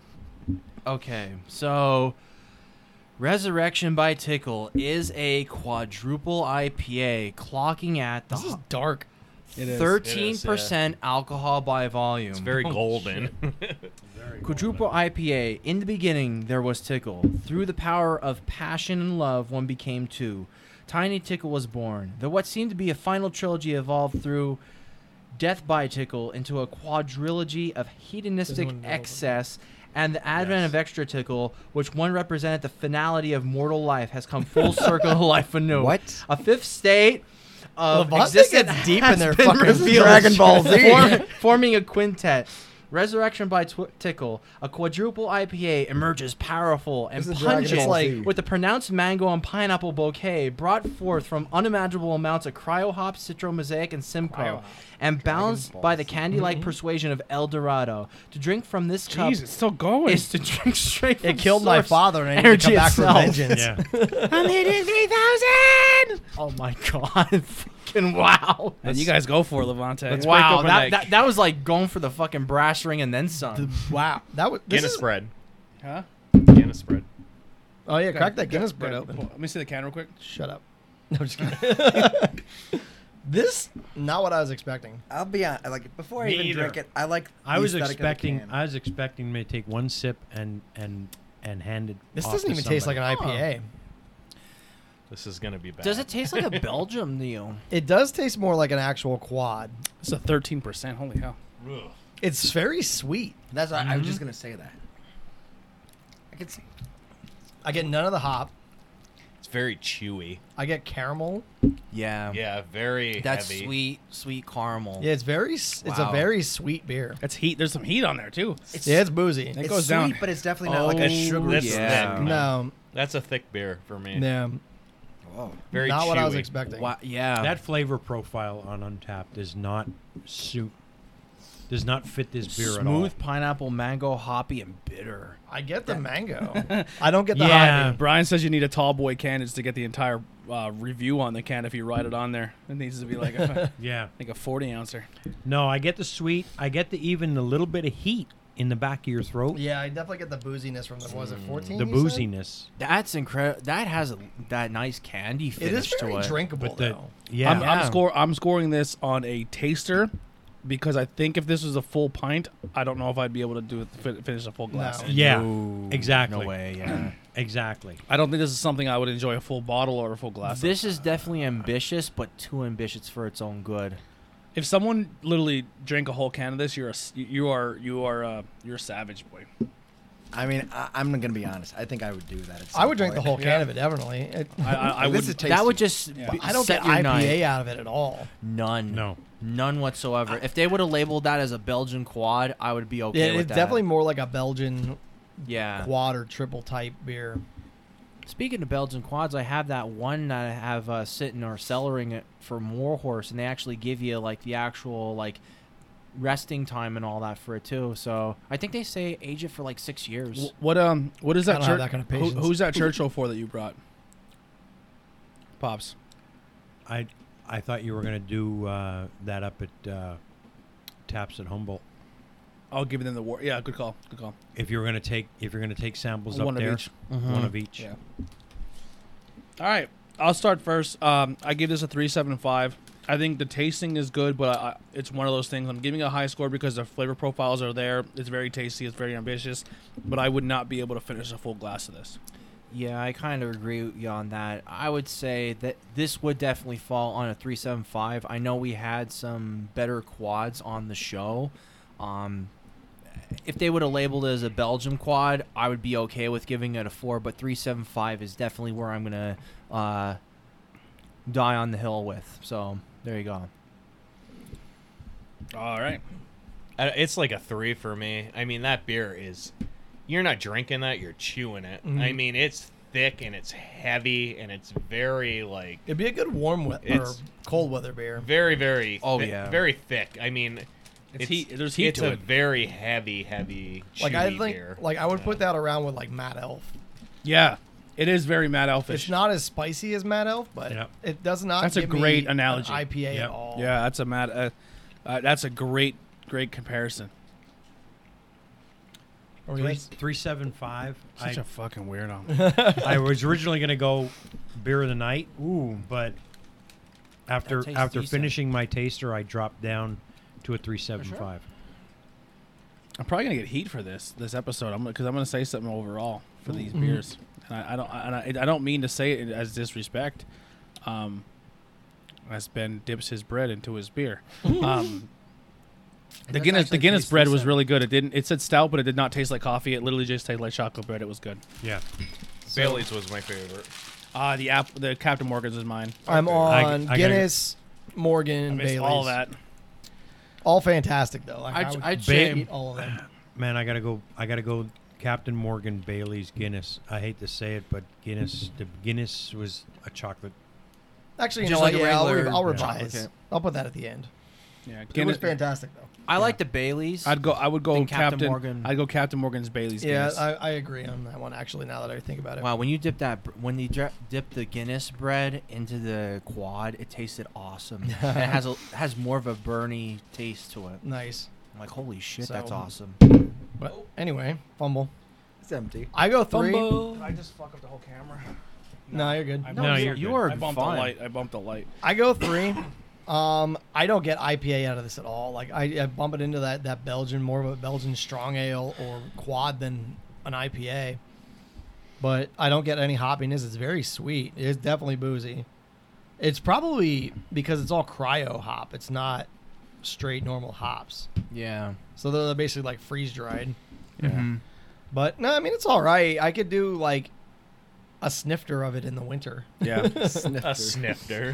Okay, so Resurrection by Tickle is a quadruple I P A, clocking at the This is dark. It is. thirteen percent alcohol by volume. It's very golden. Quadruple I P A. In the beginning, there was Tickle. Through the power of passion and love, one became two. Tiny Tickle was born. Though what seemed to be a final trilogy evolved through Death by Tickle into a quadrilogy of hedonistic one know. excess, and the advent Yes. of Extra Tickle, which one represented the finality of mortal life, has come full circle to life anew. What? A fifth state of Levante existence gets deep in has their been fucking revealed, Dragon Ball Z. form- forming a quintet. Resurrection by Tw- Tickle, a quadruple I P A, emerges powerful and This is Dragon pungent, Ball Z. with the pronounced mango and pineapple bouquet brought forth from unimaginable amounts of cryo hop, citro mosaic, and simcoe, and balanced by the candy-like persuasion of El Dorado. To drink from this cup Jeez, it's still going. is to drink straight from It killed my source father, and I need to energy come back for itself. vengeance. Yeah. I'm hitting three thousand. Oh my god! Fucking wow! and you guys go for it, Levante. Let's break Wow, open that, that- that that was like going for the fucking brass ring and then some. Wow, that was this Guinness is, spread. Huh? Guinness spread. Oh yeah, crack that Guinness Go bread ahead, open. pull- Let me see the can real quick. Shut up. No, I'm just kidding. This not what I was expecting. I'll be honest. Like before I Me even either. drink it, I like. I the was aesthetic of the expecting. can. I was expecting me to take one sip and and and hand it. This off doesn't to even taste like somebody. an I P A. This is gonna be bad. Does it taste like a Belgium, Neil? It does taste more like an actual quad. It's a thirteen percent. Holy hell. Ugh. It's very sweet. That's what I was Mhm. just gonna say that. I could see. I get none of the hop. It's very chewy. I get caramel. Yeah. Yeah, very That's heavy. sweet, sweet caramel. Yeah, it's very. s It's a Wow. very sweet beer. That's heat. There's some heat on there too. It's, Yeah, it's boozy. It it's goes sweet, down. but it's definitely not like a Oh, sugar. That's yeah. thick. No, That's a thick beer for me. no, Whoa. Very not what I was chewy. expecting. Wow, yeah. That flavor profile on Untapped is not suit does not fit this beer at all. Smooth pineapple, mango, hoppy, and bitter. I get the mango. I don't get the Yeah. hoppy. Brian says you need a tall boy cannage to get the entire uh, review on the can if you write it on there. It needs to be like a, Yeah. like a forty ouncer. No, I get the sweet. I get the even a little bit of heat in the back of your throat. Yeah, I definitely get the booziness from the, what was it, fourteen? The you said? booziness. That's incredible. That has a, that nice candy It finish is very to it. drinkable, But the though. yeah, I'm, I'm Yeah. score. I'm scoring this on a taster because I think if this was a full pint, I don't know if I'd be able to do it, fi- finish a full glass. No. yeah, No, exactly. No way. Yeah. exactly. I don't think this is something I would enjoy a full bottle or a full glass. This is definitely ambitious, but too ambitious for its own good. If someone literally drank a whole can of this, you're a, s- you are you are uh, you're a savage boy. I mean, I, I'm gonna be honest. I think I would do that. At I would drink the whole point. can of it, definitely. It, I, I, I This would. is tasty. That would just Yeah. be- I don't set get your I P A night. out of it at all. None. No. None whatsoever. If they would have labeled that as a Belgian quad, I would be okay Yeah, with it's that. definitely more like a Belgian Yeah. quad or triple type beer. Speaking of Belgian quads, I have that one that I have uh, sitting or cellaring it for Warhorse, and they actually give you like the actual like resting time and all that for it too. So I think they say age it for like six years. Wh- What um what is I that? don't have Chur- that kind of who- patience. who's that Churchill for that you brought? Pops. I I thought you were gonna do uh, that up at uh, Taps at Humboldt. I'll give them the war. Yeah, good call. Good call. If you're gonna take if you're gonna take samples One up of there, each. one of each. Yeah. All right, I'll start first. Um, I give this a three seven five. I think the tasting is good, but I, I, it's one of those things. I'm giving it a high score because the flavor profiles are there. It's very tasty. It's very ambitious, but I would not be able to finish a full glass of this. Yeah, I kind of agree with you on that. I would say that this would definitely fall on a three seven five. I know we had some better quads on the show. Um, if they would have labeled it as a Belgium quad, I would be okay with giving it a four, but three seven five is definitely where I'm going to uh, die on the hill with. So there you go. All right. Uh, It's like a three for me. I mean, that beer is. You're not drinking that, you're chewing it. Mhm. I mean, it's thick and it's heavy and it's very, like, It'd be a good warm weather or It's- cold weather beer. very, very, Oh, thi- yeah. very thick. I mean, It's heat- there's heat It's to a it. very heavy, heavy, Like chewy I think, beer. like I would Yeah. put that around with like Mad Elf. Yeah, it is very Mad Elfish. It's not as spicy as Mad Elf, but Yep. it does not. That's a give me great an analogy. I P A Yep. at all. Yeah, that's a mad. Uh, uh, that's a great, great comparison. Or you Three guys- three seven five. I Such a fucking weirdo. I was originally gonna go beer of the night. Ooh. But after That tastes after decent. finishing my taster, I dropped down to a three seven five. I'm probably gonna get heat for this this episode. I'm because I'm gonna say something overall for these Mhm. beers, and I, I don't and I, I don't mean to say it as disrespect. Um, as Ben dips his bread into his beer. Um, the does Guinness the actually Guinness taste bread was decent. really good. It didn't. It said stout, but it did not taste like coffee. It literally just tasted like chocolate bread. It was good. Yeah. Bailey's was my favorite. Uh the app the Captain Morgan's is mine. I'm I- on I gotta- Guinness, I Morgan, missed Bailey's. all that. All fantastic though. Like, I'd- I would I'd eat say- all of them. Man, I gotta go. I gotta go. Captain Morgan, Bailey's, Guinness. I hate to say it, but Guinness. The Guinness was a chocolate. Actually, you Just know like what? a Yeah, I'll, re- regular I'll chocolate revise. cake. I'll put that at the end. Yeah, It was Guinness. fantastic though. I like the Baileys. I'd go. I would go Then Captain. Captain Morgan. I'd go Captain Morgan's Bailey's. Yeah, Guinness. I, I agree on that one. Actually, now that I think about it. Wow, when you dip that, br- when you dri- dip the Guinness bread into the quad, it tasted awesome. And it has a has more of a burny taste to it. Nice. I'm like, holy shit, that's So- awesome. But anyway, fumble. It's empty. I go three. Did I just fuck up the whole camera? No, you're good. I No, bumped- you're you good. are I bumped fine. the light. I bumped the light. I go three. Um, I don't get I P A out of this at all. Like I, I bump it into that, that Belgian, more of a Belgian strong ale or quad than an I P A. But I don't get any hoppiness. It's very sweet. It's definitely boozy. It's probably because it's all cryo hop. It's not straight normal hops. Yeah. So they're basically like freeze dried. Mhm. But no, I mean it's all right. I could do like a snifter of it in the winter. Yeah. A snifter.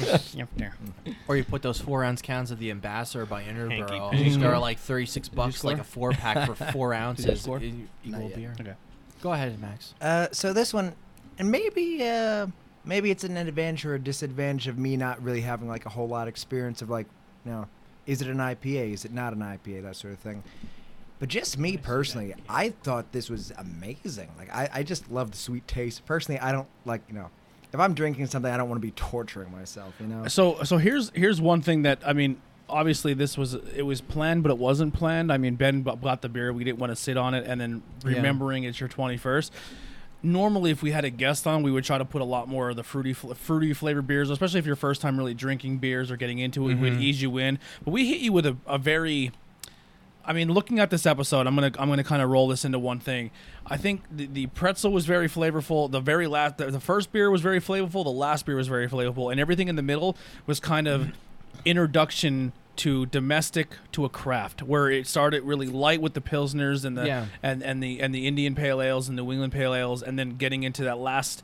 Or you put those four ounce cans of the Ambassador by Interborough. Hanky-panky. They're like thirty six bucks, score? like a four pack for four ounces. score? E- Equal Not yet. beer. Okay. Go ahead, Max. Uh, so this one, and maybe, uh, maybe it's an advantage or a disadvantage of me not really having like a whole lot of experience of like, you know, is it an I P A? Is it not an I P A? That sort of thing. But just me personally, I thought this was amazing. Like I, I just love the sweet taste. Personally, I don't like you know, if I'm drinking something, I don't want to be torturing myself. You know. So so here's here's one thing that I mean. Obviously, this was it was planned, but it wasn't planned. I mean, Ben b- got the beer. We didn't want to sit on it, and then remembering it's your twenty-first. Normally, if we had a guest on, we would try to put a lot more of the fruity, fl- fruity flavored beers, especially if you're first time really drinking beers or getting into it. Mm-hmm. We'd ease you in. But we hit you with a, a very, I mean, looking at this episode, I'm gonna I'm gonna kind of roll this into one thing. I think the, the pretzel was very flavorful. The very last, the, the first beer was very flavorful. The last beer was very flavorful, and everything in the middle was kind of introduction to domestic to a craft, where it started really light with the pilsners and the Yeah. and, and the and the Indian pale ales and New England pale ales, and then getting into that last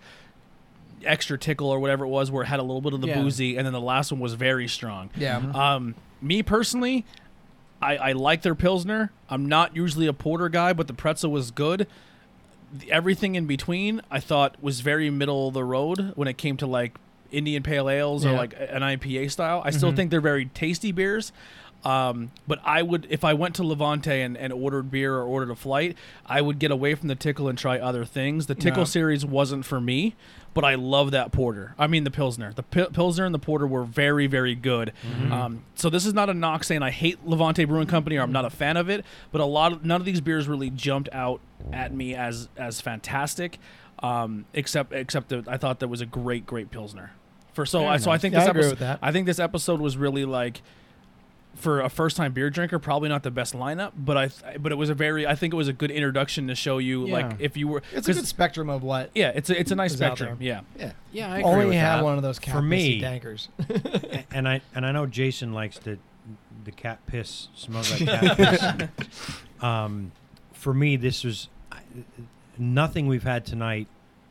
extra tickle or whatever it was, where it had a little bit of the Yeah. boozy, and then the last one was very strong. Yeah. Um, me personally, I, I like their pilsner. I'm not usually a porter guy, but the pretzel was good. The, everything in between, I thought, was very middle of the road when it came to like Indian pale ales or Yeah. like an I P A style. I still think they're very tasty beers. Um, but I would, if I went to Levante and, and ordered beer or ordered a flight, I would get away from the Tickle and try other things. The Tickle No. series wasn't for me, but I love that porter. I mean, the Pilsner. The Pil- Pilsner and the porter were very, very good. Um, so this is not a knock saying I hate Levante Brewing Company or I'm not a fan of it, but a lot of, none of these beers really jumped out at me as, as fantastic. Um, except, except that I thought that was a great, great Pilsner. For so, I, so I think Yeah, this I agree episode, with that. I think this episode was really like, for a first-time beer drinker, probably not the best lineup, but I, th- but it was a very, I think it was a good introduction to show you, Yeah. like, if you were, It's a 'cause- good spectrum of what. yeah, it's a, it's a nice is out spectrum, yeah. Yeah. Yeah, I agree Only with had that. one of those cat For me- pissy tankers. and I and I know Jason likes the the cat piss smells like cat piss. Um, for me, this was I- nothing we've had tonight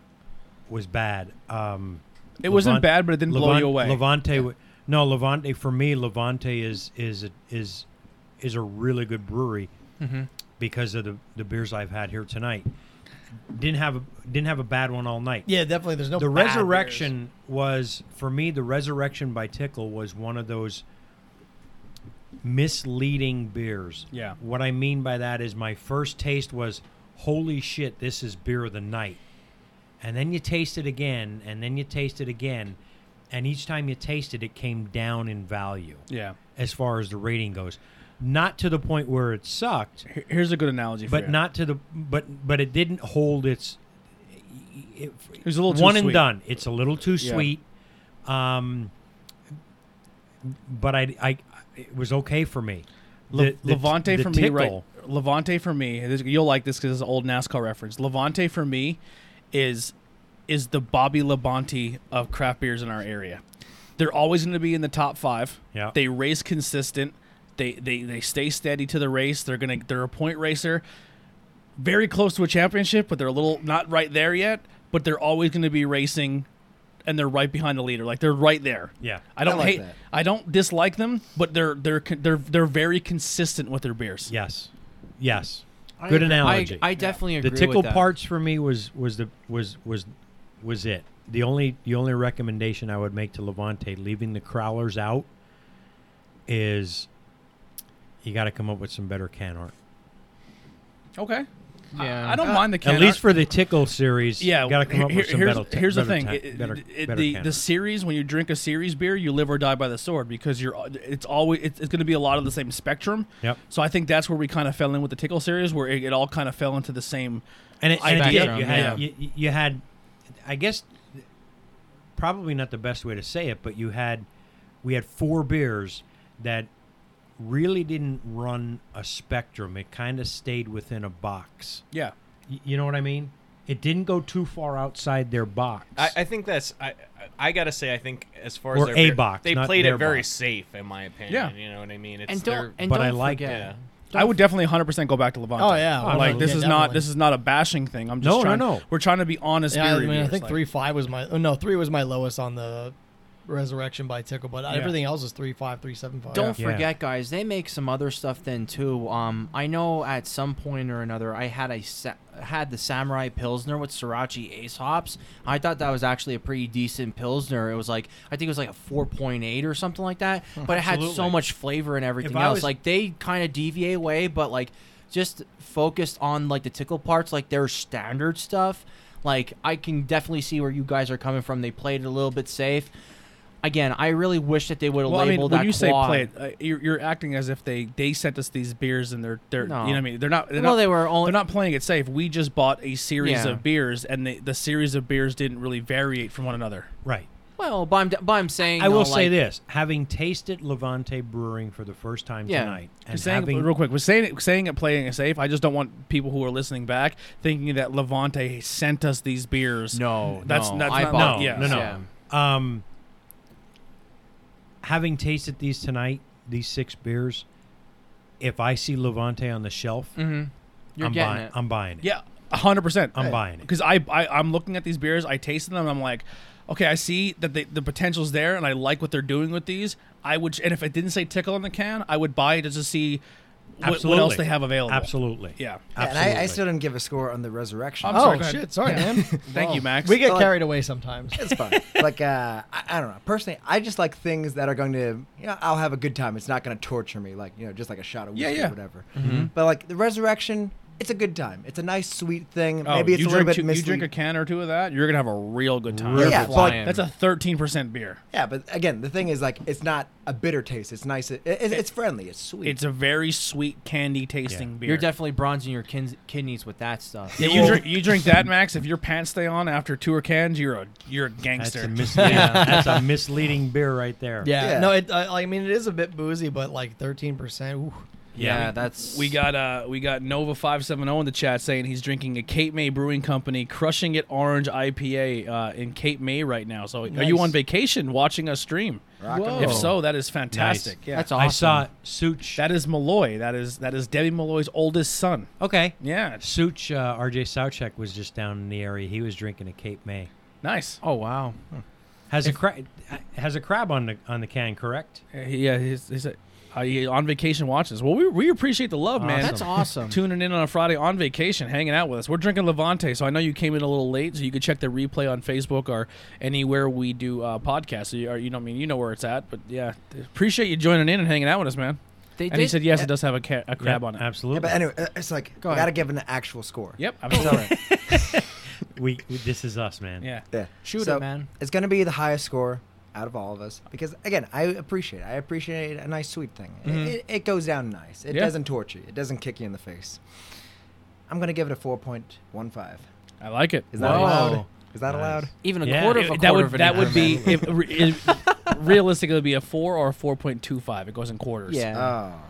was bad. Um, It wasn't Levant- bad, but it didn't blow Levant- you away. Levante, w- no Levante. For me, Levante is is a, is is a really good brewery Mm-hmm. because of the, the beers I've had here tonight. Didn't have a didn't have a bad one all night. Yeah, definitely. There's no the bad Resurrection was for me. The Resurrection by Tickle was one of those misleading beers. Yeah. What I mean by that is my first taste was, holy shit, this is beer of the night. And then you taste it again, and then you taste it again, and each time you tasted it, it came down in value Yeah. as far as the rating goes. Not to the point where it sucked, Here- Here's a good analogy for but you. not to the but but it didn't hold its. It, It was a little too one sweet. and done. It's a little too Yeah. sweet. Um, but I, I, it was okay for me. Le- The- the- Levante the for me, right? tickle- Levante for me. This, you'll like this because it's an old NASCAR reference. Levante for me is is the Bobby Labonte of craft beers in our area. They're always going to be in the top five. Yeah. They race consistent. They they they stay steady to the race. They're gonna they're a point racer. Very close to a championship, but they're a little not right there yet. But they're always going to be racing, and they're right behind the leader. Like they're right there. Yeah. I don't I like hate. that. I don't dislike them, but they're they're con- they're they're very consistent with their beers. Yes. Yes. I Good agree. analogy. I, I definitely The agree tickle with that. parts for me was was the was was was it. The only the only recommendation I would make to Levante, leaving the crowlers out, is you got to come up with some better can art. Okay. Yeah. I, I don't mind the can At least art. for the tickle series, Yeah, you got to come up here- with some here's, better. here's the better thing: ta- It- better, it- better the can the art. series, when you drink a series beer, you live or die by the sword because you're. It's always it's, it's going to be a lot of the same spectrum. Yep. So I think that's where we kind of fell in with the tickle series, where it, it all kind of fell into the same. And it, and it did. Spectrum, You had, yeah. you, you had, I guess, probably not the best way to say it, but you had, we had four beers that really didn't run a spectrum. It kind of stayed within a box. Yeah. Y- You know what I mean? It didn't go too far outside their box. I, I think that's I. I gotta say I think as far as Or their a beer- box, they not played their it very box. safe in my opinion. Yeah. You know what I mean? It's And their- don't and But don't I like forget. yeah. I would definitely one hundred percent go back to Levante. Oh, yeah. Oh, Like no, this yeah, is not definitely. this is not a bashing thing. I'm just No, no, trying, no. We're trying to be honest. Yeah, I beer mean, I reviewers, think like- three five was my. Oh, no, three was my lowest on the Resurrection by Tickle, but Yeah. everything else is three five, three seven five. Don't Yeah. forget, guys, they make some other stuff then too. Um, I know at some point or another, I had a sa- had the Samurai Pilsner with Sriracha Ace hops. I thought that was actually a pretty decent Pilsner. It was like I think it was like a four point eight or something like that, but it had so Absolutely. much flavor and everything I else. was- Like they kind of deviate away, but like just focused on like the tickle parts, like their standard stuff. Like I can definitely see where you guys are coming from. They played it a little bit safe. Again, I really wish that they would have Well, I mean, labeled when that you say quad. play it, uh, you're, you're acting as if they, they sent us these beers and they're they're No. you know what I mean. They're not. They're Well, not, they were only- They're not playing it safe. We just bought a series Yeah. of beers, and the the series of beers didn't really variate from one another. Right. Well, but I'm, but I'm saying I will though, say like, this: having tasted Levante Brewing for the first time Yeah. tonight, and Just saying having real quick, we're saying it, saying it playing it safe. I just don't want people who are listening back thinking that Levante sent us these beers. No, That's- no, that's I not- bought, no, yeah. no, no. yeah. Um, having tasted these tonight, these six beers, if I see Levante on the shelf, Mm-hmm. You're I'm getting buying. it. I'm buying it. Yeah, a hundred percent. I'm buying it. Because I, I I'm looking at these beers, I tasted them, and I'm like, okay, I see that they, the potential's there, and I like what they're doing with these. I would, and if it didn't say tickle on the can, I would buy it just to see what, what Absolutely. else they have available. Absolutely. Yeah. Yeah, and I, I Absolutely. still didn't give a score on the Resurrection. I'm Oh sorry, go ahead. shit! Sorry, man. Thank you, Max. We get Well, carried away sometimes. It's fine. like, uh, I, I don't know. Personally, I just like things that are going to, you know, I'll have a good time. It's not going to torture me, like, you know, just like a shot of Yeah, whiskey yeah. or whatever. Mm-hmm. But, like, the Resurrection, it's a good time. It's a nice, sweet thing. Oh, Maybe it's you a little drink bit two, you misleading. drink a can or two of that, you're gonna have a real good time. Yeah, yeah, but, like, flying. That's a thirteen percent beer. yeah, but again, the thing is, like, it's not a bitter taste. It's nice. It, it, it's friendly. It's sweet. It's a very sweet candy tasting Yeah. beer. You're definitely bronzing your kin- kidneys with that stuff. Yeah, you drink you drink that, Max. If your pants stay on after two or cans, you're a you're a That's gangster. a misleading. That's a misleading beer right there. Yeah, Yeah. no, it. I, I mean, it is a bit boozy, but like thirteen percent. Yeah, we- that's We got uh we got Nova five seven zero in the chat saying he's drinking a Cape May Brewing Company Crushing It Orange I P A uh, in Cape May right now. So are you Nice. on vacation watching us stream? Rock and Whoa. If roll. so, that is fantastic. Yeah, that's awesome. I saw Such. that is Malloy. That is that is Debbie Malloy's oldest son. okay. Yeah, Such, uh, R J Sauchek was just down in the area. He was drinking a Cape May. nice. Oh wow. Has a cra- has a crab on the on the can, correct? Uh, Yeah, he's, he's a, uh, he on vacation watches. Well, we we appreciate the love, man. Awesome. That's awesome. Tuning in on a Friday on vacation, hanging out with us. We're drinking Levante, so I know you came in a little late, so you could check the replay on Facebook or anywhere we do uh, podcasts. So you, or, you know, I mean, you know where it's at, but yeah, appreciate you joining in and hanging out with us, man. They And he did- said yes, yeah. it does have a, ca- a crab Yep, on it. Yeah, Absolutely. but anyway, uh, it's like, Go you ahead. got to give an actual score. Yep, absolutely. we, we this is us, man. yeah. Yeah. Shoot So, it, man. It's going to be the highest score out of all of us because, again, I appreciate it. I appreciate a nice, sweet thing. It- Mhm. It, it goes down nice. It Yeah. doesn't torture you. It doesn't kick you in the face. I'm going to give it a four point one five. I like it. Is that Whoa. allowed? Is that Nice. allowed? Even a Yeah. quarter It- of a that quarter would of an that would be increment. if, re- it- realistically it would be a four or a four point two five. It goes in quarters. Yeah. Oh.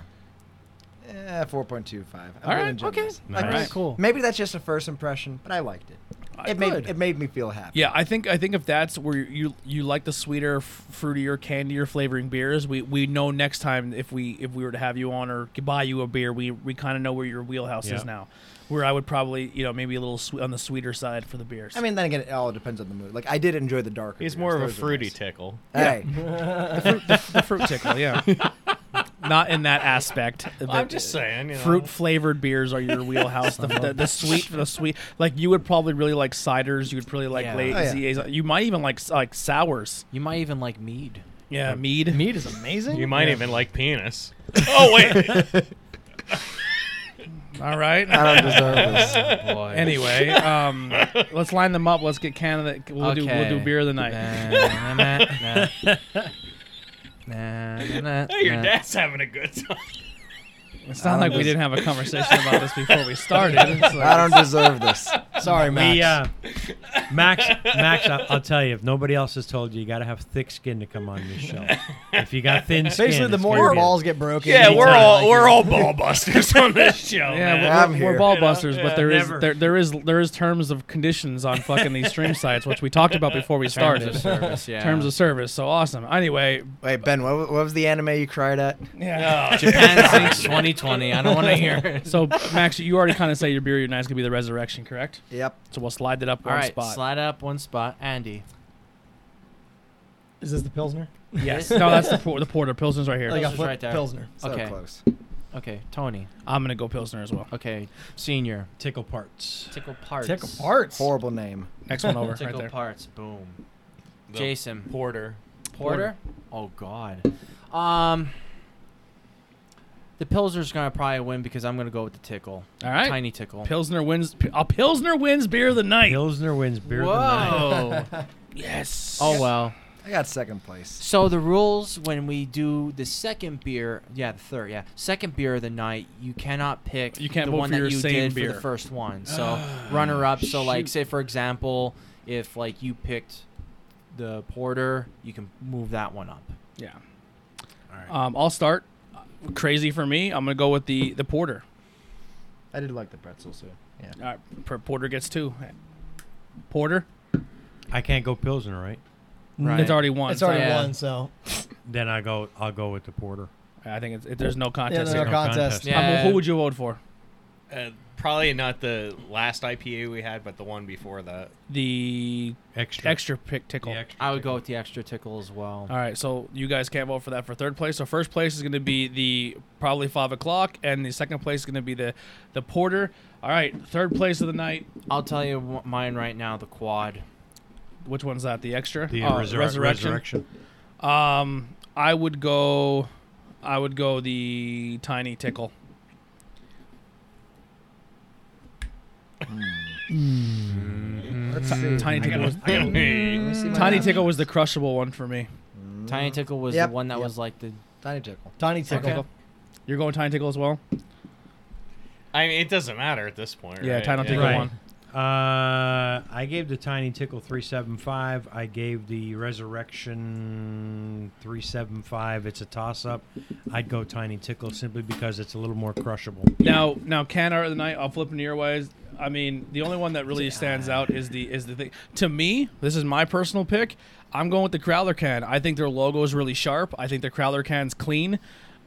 Yeah, four point two five. I'm All being right, okay. generous. Nice. Like, All right, cool. Maybe that's just a first impression, but I liked it. I- It made good. it made me feel happy. Yeah, I think I think if that's where you you like the sweeter, f- fruitier, candier flavoring beers, we, we know next time if we if we were to have you on or buy you a beer, we we kind of know where your wheelhouse Yeah. is now. Where I would probably you know maybe a little swe- on the sweeter side for the beers. I mean, then again, it all depends on the mood. Like, I did enjoy the darker. He's beers. more of a Those are fruity nice. tickle. Hey, the fruit tickle, yeah. Not in that aspect. I'm The- just saying, you know. Fruit flavored beers are your wheelhouse. the, the, the sweet, the sweet. Like you would probably really like ciders. You would probably like Yeah. lazy. Oh, yeah. You might even like s- like sours. You might even like mead. Yeah, mead. Meat is amazing. You might even like penis. Oh wait. All right. I don't deserve this. Boy. Anyway, um, let's line them up. Let's get Canada. We'll do we'll do beer of the night. Nah, nah, nah, nah. Nah, nah, nah, Hey, your nah. dad's having a good time. It's not like we didn't have a conversation about this before we started. It's like- I don't deserve this. Sorry, Max. We, uh, Max, Max, I'll, I'll tell you, if nobody else has told you, you got to have thick skin to come on this show. If you got thin skin, Basically, the it's more gonna your be- balls get broken. Yeah, the we're more I all like we're you. all ball busters on this show. Yeah, man. we're, I'm we're, here. we're ball You know? busters, but Yeah. there is Never. there there is there is terms of conditions on fucking these stream sites, which we talked about before we Terms started. of service, yeah. Terms of service. So awesome. Anyway, Wait, Ben, what, what was the anime you cried at? yeah. Japan sinks twenty twenty. I don't want to hear it. So Max, you already kind of say your beer your night's gonna be the Resurrection, correct? Yep. So we'll slide that up All one right, spot. slide up one spot. Andy. Is this the Pilsner? Yes. No, that's the por- the porter. Pilsner's right here. I got Pilsner's flip- right there. Pilsner. So Okay. close. Okay, Tony. I'm gonna go Pilsner as well. Okay, Senior. Tickle parts. Tickle parts. Tickle parts. Horrible name. Next one over, right Tickle there. parts. Boom. The Jason. Porter. Porter? Oh God. Um. The Pilsner's gonna probably win because I'm gonna go with the tickle. All right. Tiny tickle. Pilsner wins. A Pilsner wins beer of the night. Pilsner wins beer of the night. Whoa. Yes. Oh well. I got second place. So the rules when we do the second beer, yeah, the third, yeah, second beer of the night, you cannot pick You can't the vote one for that your you same did beer. for the first one. So runner up. So like, shoot. say for example, if like you picked the porter, you can move that one up. Yeah. All right. Um, I'll start. Crazy for me. I'm gonna go with the the porter. I did like the pretzels too. Yeah. All right. per- Porter gets two. Porter. I can't go Pilsner, right? Right. It's already won. It's already Yeah. won, so Then I go. I'll go with the porter. I think it's, it, there's no yeah, contest. no here. no contest. contest. Um, Yeah. who would you vote for? Uh, probably not the last I P A we had, but the one before that. The Extra. extra pick tickle. The extra I would tickle. go with the extra tickle as well. All right, so you guys can't vote for that for third place. So first place is going to be the probably five o'clock, and the second place is going to be the the porter. All right, third place of the night. I'll tell you wh- mine right now. The quad. Which one's that? The extra? The Oh, resur- resurrection. resurrection. Um, I would go. I would go the tiny tickle. Let's see. Tiny tickle was Let me see my tiny math. tickle was the crushable one for me. Tiny tickle was Yep, the one that yep. was like the. Tiny tickle. Tiny tickle. Okay. You're going tiny tickle as well. I mean, it doesn't matter at this point. Yeah, right? tiny tickle Right. one. Uh, I gave the Tiny Tickle three seven five. I gave the Resurrection three seven five. It's a toss up. I'd go Tiny Tickle simply because it's a little more crushable. Now, now, can art of the night. I'll flip into your ways. I mean, the only one that really stands out is the is the thing. To me, this is my personal pick. I'm going with the Crowler can. I think their logo is really sharp. I think the Crowler can's clean.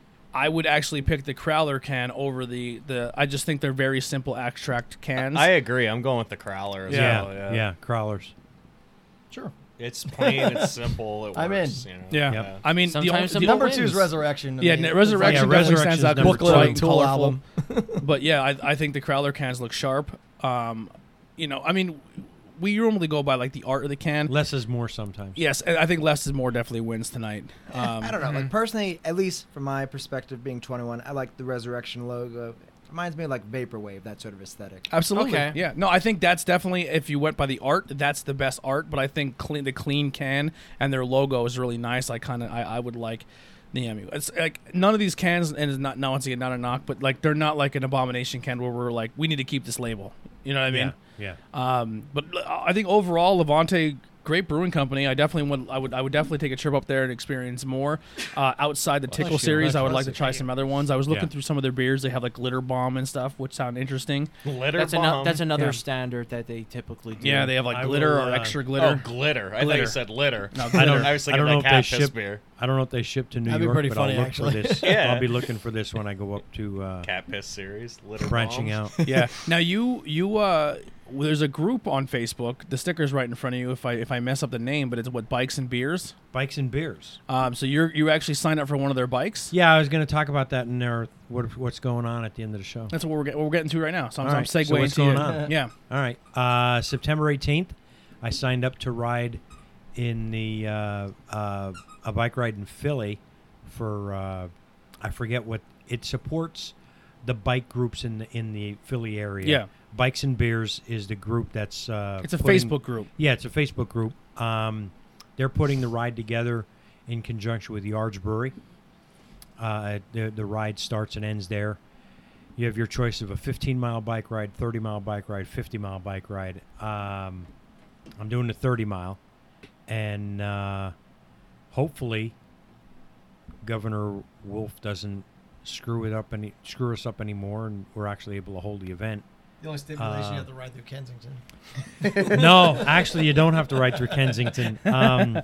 I would actually pick the Crowler can over the the. I just think they're very simple extract cans. I agree. I'm going with the Crowler as Yeah. well. yeah, Yeah. crawlers. Sure. It's plain. It's simple. It works. I'm in. You know? yeah. Yep. I mean, the only, Sometimes the, some Number wins. two is Resurrection. to yeah, me. ne- Resurrection Yeah, definitely Resurrection's stands out. number Booklet two. and Tool colorful. album. But yeah, I, I think the Crowler cans look sharp. Um, you know, I mean, we normally go by like the art of the can. Less is more sometimes. Yes, and I think less is more definitely wins tonight. Um, I don't know. Like personally, at least from my perspective, being twenty-one, I like the Resurrection logo. It reminds me of like Vaporwave, that sort of aesthetic. Absolutely. Okay. Yeah. No, I think that's definitely, if you went by the art, that's the best art. But I think clean, the clean can and their logo is really nice. I kind of, I, I would like the M U. It's like none of these cans, and it's not, now once again, not a knock, but like they're not like an Abomination can where we're like, we need to keep this label. You know what I mean? Yeah. Um, but I think overall, Levante, great brewing company. I definitely would. I would. I would definitely take a trip up there and experience more. Uh, outside the Tickle you. series, I would Bless like to you. try some other ones. I was looking Yeah. through some of their beers. They have like Glitter Bomb and stuff, which sound interesting. Glitter That's, bomb. ano- that's another Yeah. standard that they typically do. Yeah, they have like I glitter will, or uh, extra Oh, glitter. glitter. I thought Glitter. you said litter. No, I glitter. don't. I was I thinking don't know like if they cat piss ship. beer. I don't know if they ship to New That'd be York, pretty but funny, I'll look actually. for this. Yeah. I'll be looking for this when I go up to uh, Cat piss series. Litter branching bombs. out. Yeah. Now you you uh, well, there's a group on Facebook. The sticker's right in front of you. If I if I mess up the name, but it's what Bikes and Beers. Bikes and beers. Um, so you're you actually signed up for one of their bikes. Yeah, I was going to talk about that in there. What what's going on at the end of the show? That's what we're get, what we're getting to right now. So I'm, All I'm right, so segueing what's to going you. on? Yeah. All right. Uh, September eighteenth, I signed up to ride in the uh, uh, a bike ride in Philly for uh, I forget what it supports the bike groups in the in the Philly area. Yeah. Bikes and Beers is the group that's uh, It's a putting- Facebook group. Yeah, it's a Facebook group. Um, they're putting the ride together in conjunction with Yards Brewery. Uh, the the ride starts and ends there. You have your choice of a fifteen mile bike ride, thirty mile bike ride, fifty mile bike ride. Um, I'm doing the thirty mile, and uh, hopefully, Governor Wolf doesn't screw it up any screw us up anymore, and we're actually able to hold the event. The only stipulation Uh, you have to ride through Kensington. No, actually, you don't have to ride through Kensington. Um,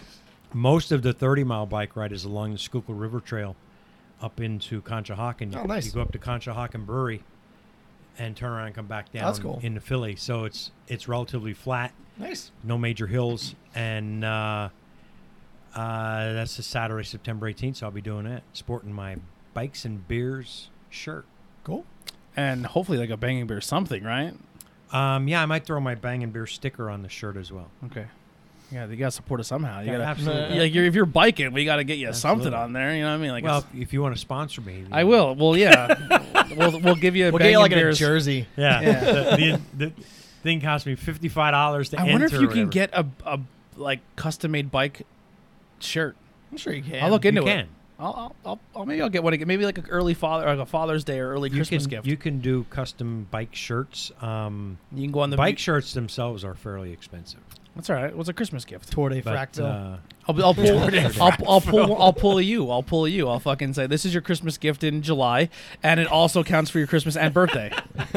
most of the thirty mile bike ride is along the Schuylkill River Trail up into Conshohocken. Oh, nice. You go up to Conshohocken Brewery and turn around and come back down That's cool. into Philly. So it's it's relatively flat, Nice. no major hills, and uh, Uh, that's the Saturday, September eighteenth, so I'll be doing it. Sporting my Bikes and Beers shirt. Cool. And hopefully like a Banging Beer something, right? Um, yeah, I might throw my Bang and Beer sticker on the shirt as well. Okay. Yeah, you gotta support us somehow. You Yeah, gotta, absolutely. yeah, like you're, if you're biking, we gotta get you something Absolutely. on there. You know what I mean? Like, Well, it's- if you want to sponsor me, I will. Well, yeah, we'll we'll give you a We'll Banging get you like a Beers. jersey. Yeah, Yeah. The, the, the thing cost me fifty-five dollars to I enter. wonder if you or can whatever. get a, a like custom made bike shirt. I'm sure you can. I'll look into You it. can. I'll, I'll, I'll, I'll maybe I'll get one. Maybe like an early father, like a Father's Day or early You Christmas can, gift. you can do custom bike shirts. Um, You can go on the bike shirts themselves are fairly expensive. That's all right. What's a Christmas gift? Tour de But, Fractal. uh, I'll, I'll pull. I'll, I'll pull. I'll pull you. I'll pull you. I'll fucking say this is your Christmas gift in July, and it also counts for your Christmas and birthday.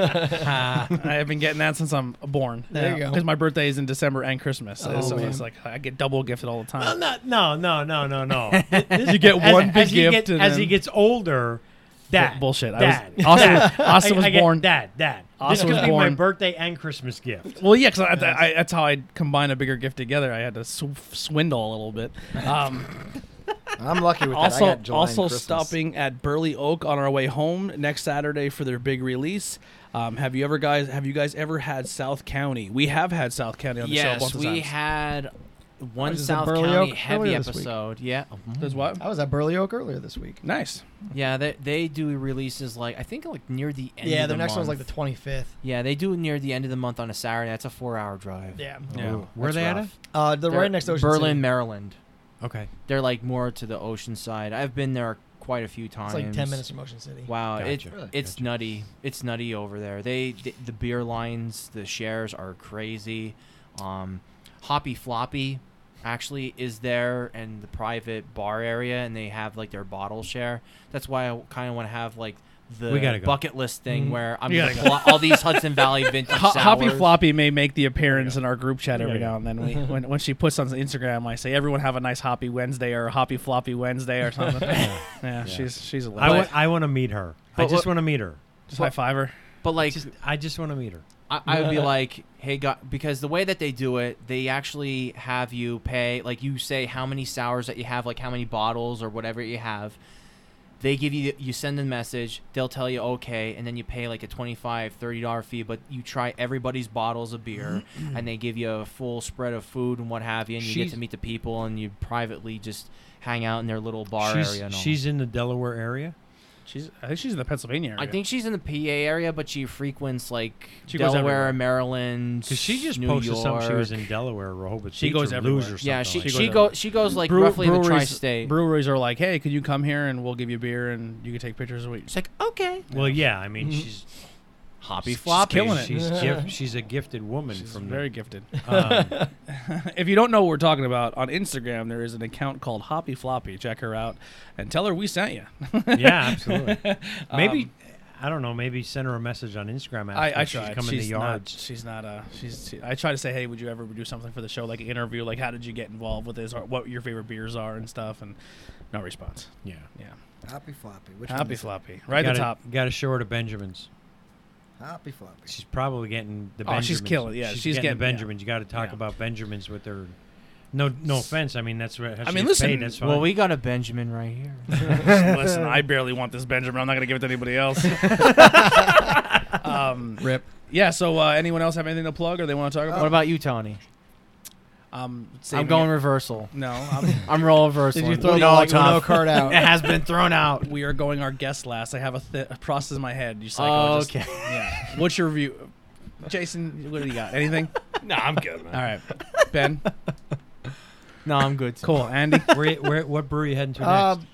I have been getting that since I'm born. There you go. Because my birthday is in December and Christmas, Oh, so man. it's like I get double gifted all the well, time. not, no, no, no, no, no. You get as, one big as he gift, get- and as then- he gets older. Dad, bullshit. I Dad, was- Austin- Dad. Austin I- was I get born- Dad, Dad. Austin this was could be my born- birthday and Christmas gift. Well, yeah, because I, I, that's how I combine a bigger gift together. I had to sw- swindle a little bit. Um, I'm lucky with that. I also, got July and also Christmas. stopping at Burley Oak on our way home next Saturday for their big release. Um, have you ever guys? Have you guys ever had South County? We have had South County on the show. Yes, both we times. had one was just South at Burley County Oak heavy earlier this week. episode. Yeah, There's what? I was at Burley Oak earlier this week. Nice. yeah. They they do releases like I think like near the end. Yeah, of the the next one's month. like the twenty-fifth. Yeah, they do it near the end of the month on a Saturday. That's a four-hour drive. Yeah. Yeah. Ooh, where are That's they at? rough. Uh, they're They're right next to Ocean Berlin, City. Maryland. Okay. They're like more to the ocean side. I've been there quite a few times. It's like ten minutes from Ocean City. Wow, it, Gotcha. Really? it's Gotcha. nutty. It's nutty over there. They, they the beer lines, the shares are crazy. Um, Hoppy Floppy actually is there in the private bar area, and they have like their bottle share. That's why I kind of want to have like the We gotta go. bucket list thing Mhm. where I'm You gonna gotta pull out all these Hudson Valley vintage Ho- Hoppy sours. Floppy may make the appearance in our group chat every Yeah, now and then. We, when when she puts on Instagram, I say, "Everyone have a nice Hoppy Wednesday or Hoppy Floppy Wednesday or something." yeah, she's she's a I little. want. I want to meet her. I But just what- want to meet her. Just high five her. But like Just, I just want to meet her. I, I would be like, hey, God, because the way that they do it, they actually have you pay, like you say how many sours that you have, like how many bottles or whatever you have. They give you, you send a message, they'll tell you okay, and then you pay like a twenty-five dollars, thirty dollars fee, but you try everybody's bottles of beer, and they give you a full spread of food and what have you, and you get She's- to meet the people, and you privately just hang out in their little bar she's area and all. she's in the Delaware area. She's I think she's in the Pennsylvania area. I think she's in the P A area, but she frequents like She goes Delaware, everywhere. Maryland, Because she just New posted York. something. She was in Delaware, Rehoboth She Beach goes or everywhere. Lose or something. Yeah, she like She she, goes go everywhere. she goes like Brew- roughly the breweries- tri-state. Breweries are like, "Hey, could you come here and we'll give you beer and you can take pictures of it." It's like okay, that. Well, yeah. I mean, Mhm. she's Hoppy She's Floppy. killing it. She's gif- she's a gifted woman She's from very gifted. The, um, If you don't know what we're talking about, on Instagram there is an account called Hoppy Floppy. Check her out and tell her we sent you. yeah, absolutely. Maybe Um, I don't know. Maybe send her a message on Instagram. After I, I she's tried. coming She's to not. yards. She's not. Uh, she's. She, I try to say, hey, would you ever do something for the show, like an interview, like how did you get involved with this, or what your favorite beers are and stuff, and no response. Yeah. Yeah. Happy Floppy. Which one Happy is it? Floppy, right at gotta, the top. Got to show her to Benjamin's. Happy Floppy. She's probably getting the Oh, Benjamins. she's killing it, yeah, she's, she's getting, getting- the yeah. Benjamins. You got to talk Yeah. about Benjamins with her. No, no offense. I mean, that's what. How I she mean, gets listen, Paid, that's fine. Well, we got a Benjamin right here. Listen, I barely want this Benjamin. I'm not gonna give it to anybody else. um, Rip. yeah. So, uh, anyone else have anything to plug or they want to talk what about? about you, Tony? Um, I'm saving going it. reversal. No, I'm, I'm role reversal. Did you throw the no, like, tough. Uno card out? It has been thrown out. we are going our guest last. I have a, th- a process in my head. You Oh, psychologist. okay. Yeah. What's your review, Jason? What do you got? Anything? No, I'm good, man. All right, Ben. No, I'm good. Cool. Andy. where, you- where, what brewery you heading to next? Um,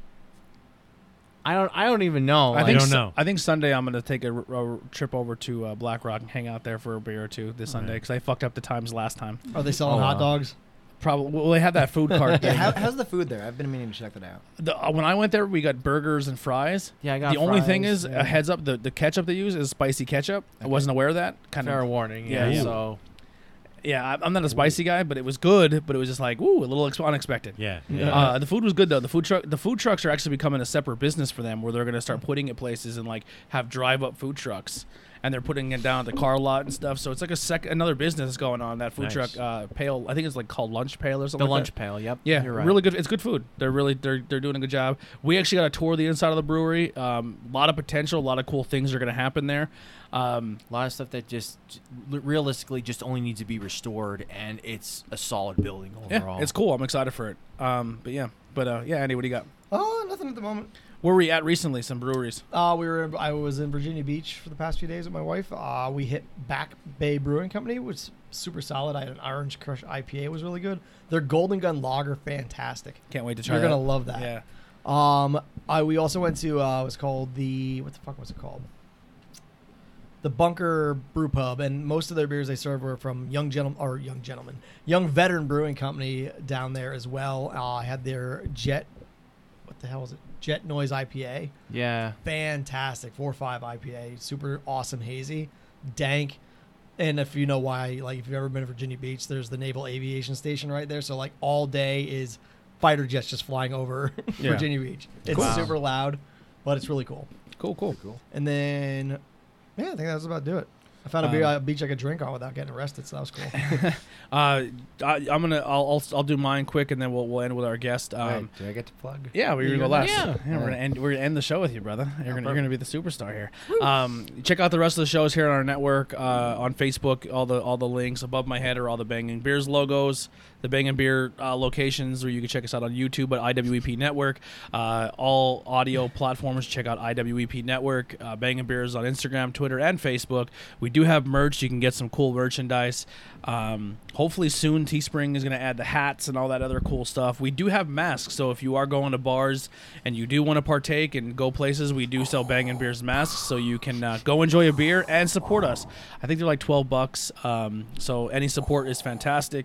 I don't. I don't even know. I Like, think don't Su- know. I think Sunday I'm gonna take a, r- a trip over to uh, Black Rock and hang out there for a beer or two this Sunday because I fucked up the times last time. are they selling Oh, hot wow. dogs? Probably. Well, they have that food cart. Yeah, thing. how, how's the food there? I've been meaning to check that out. The, uh, when I went there, we got burgers and fries. yeah, I got The only thing fries, is, yeah. a heads up, the, the ketchup they use is spicy ketchup. I wasn't aware of that. Kind fair of. warning. Yeah, Yeah. ooh. So Yeah, I- I'm not a spicy guy, but it was good. But it was just like, ooh, a little ex- unexpected. yeah. Yeah. Uh, the food was good though. The food truck, the food trucks are actually becoming a separate business for them, where they're going to start putting it places and like have drive-up food trucks, and they're putting it down at the car lot and stuff. So it's like a sec another business going on. That food Nice. truck, uh, Pale. I think it's like called Lunch Pail or something. The like lunch that. pail. Yep. Yeah, You're right. really good. It's good food. They're really they're they're doing a good job. We actually got a tour of the inside of the brewery. Um, a lot of potential. A lot of cool things are going to happen there. Um, A lot of stuff that just realistically just only needs to be restored, and it's a solid building overall. yeah, it's cool. I'm excited for it. Um, but yeah, but uh, yeah, Andy, what do you got? Oh, nothing at the moment. Where were we at recently? Some breweries. Uh, we were. In, I was in Virginia Beach for the past few days with my wife. Uh, we hit Back Bay Brewing Company, which was super solid. I had an Orange Crush I P A, was really good. Their Golden Gun Lager, fantastic. Can't wait to try. You're that. gonna love that. Yeah. Um, I we also went to uh, it was called the what the fuck was it called? The Bunker Brew Pub, and most of their beers they served were from Young Gentleman or Young Gentleman, Young Veteran Brewing Company down there as well. Uh, I had their Jet, what the hell was it? Jet Noise I P A. Yeah. Fantastic, four five I P A, super awesome hazy, dank. And if you know why, like if you've ever been to Virginia Beach, there's the Naval Aviation Station right there. So like all day is fighter jets just flying over Yeah. Virginia Beach. It's Wow. super loud, but it's really cool. Cool, cool, cool. And then, yeah, I think that was about to do it. I found a, Um, beer, a beach I could drink on without getting arrested, so that was cool. Uh, I, I'm gonna. I'll, I'll I'll do mine quick, and then we'll we'll end with our guest. Um, Wait, do I get to plug? Yeah, we're gonna You're go gonna- last. yeah. we're gonna end. We're gonna end the show with you, brother. You're gonna you're perfect. gonna be the superstar here. Um, check out the rest of the shows here on our network, uh, on Facebook. All the all the links above my head are all the Banging Beers logos, the Banging Beer uh, locations where you can check us out on YouTube at I W E P Network. Uh, all audio platforms. Check out I W E P Network. Uh, Banging Beers on Instagram, Twitter, and Facebook. We do have merch. You can get some cool merchandise. Um, hopefully soon Teespring is going to add the hats and all that other cool stuff. We do have masks, so if you are going to bars and you do want to partake and go places, we do sell Bangin' Beers masks, so you can uh, go enjoy a beer and support us. I think they're like twelve bucks, um, so any support is fantastic.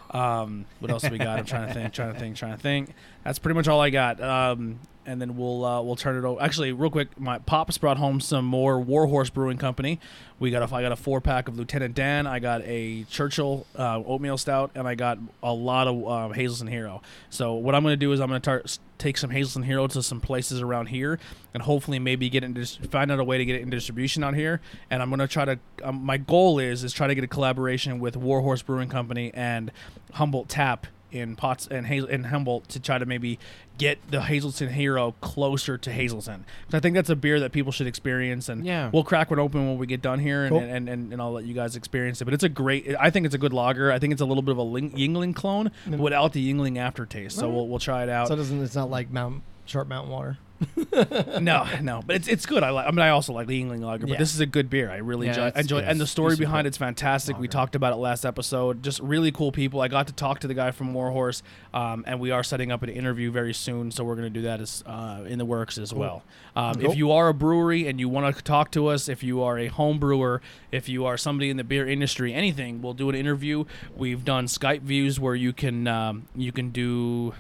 Um, what else do we got? I'm trying to think, trying to think, trying to think. That's pretty much all I got. Um, and then we'll uh, we'll turn it over. Actually, real quick, my pops brought home some more Warhorse Brewing Company. We got a I got a four pack of Lieutenant Dan. I got a Churchill uh, oatmeal stout, and I got a lot of uh, Hazelton Hero. So what I'm going to do is I'm going to tar- take some Hazelton Hero to some places around here, and hopefully maybe get it into, find out a way to get it in distribution out here. And I'm going to try to. Um, my goal is is try to get a collaboration with Warhorse Brewing Company and Humboldt Tap in Potts and Hazel in Humboldt to try to maybe get the Hazelton Hero closer to Hazelton. So I think that's a beer that people should experience, and Yeah. we'll crack one open when we get done here, and, Cool. and, and, and I'll let you guys experience it. But it's a great. I think it's a good lager. I think it's a little bit of a Ling- Yingling clone, but without the Yingling aftertaste. So we'll we'll try it out. So it doesn't it's not like Mount Sharp Mountain Water. no, no, but it's it's good. I like. I mean, I also like the Yingling lager, but Yeah. this is a good beer. I really Yeah, enjoy. it's- enjoy, yeah, and the it's story decent behind good it's fantastic. We lager. talked about it last episode. Just really cool people. I got to talk to the guy from Warhorse, um, and we are setting up an interview very soon. So we're going to do that as uh, in the works as well. Um, Cool. If you are a brewery and you want to talk to us, if you are a home brewer, if you are somebody in the beer industry, anything, we'll do an interview. We've done Skype views where you can um, you can do.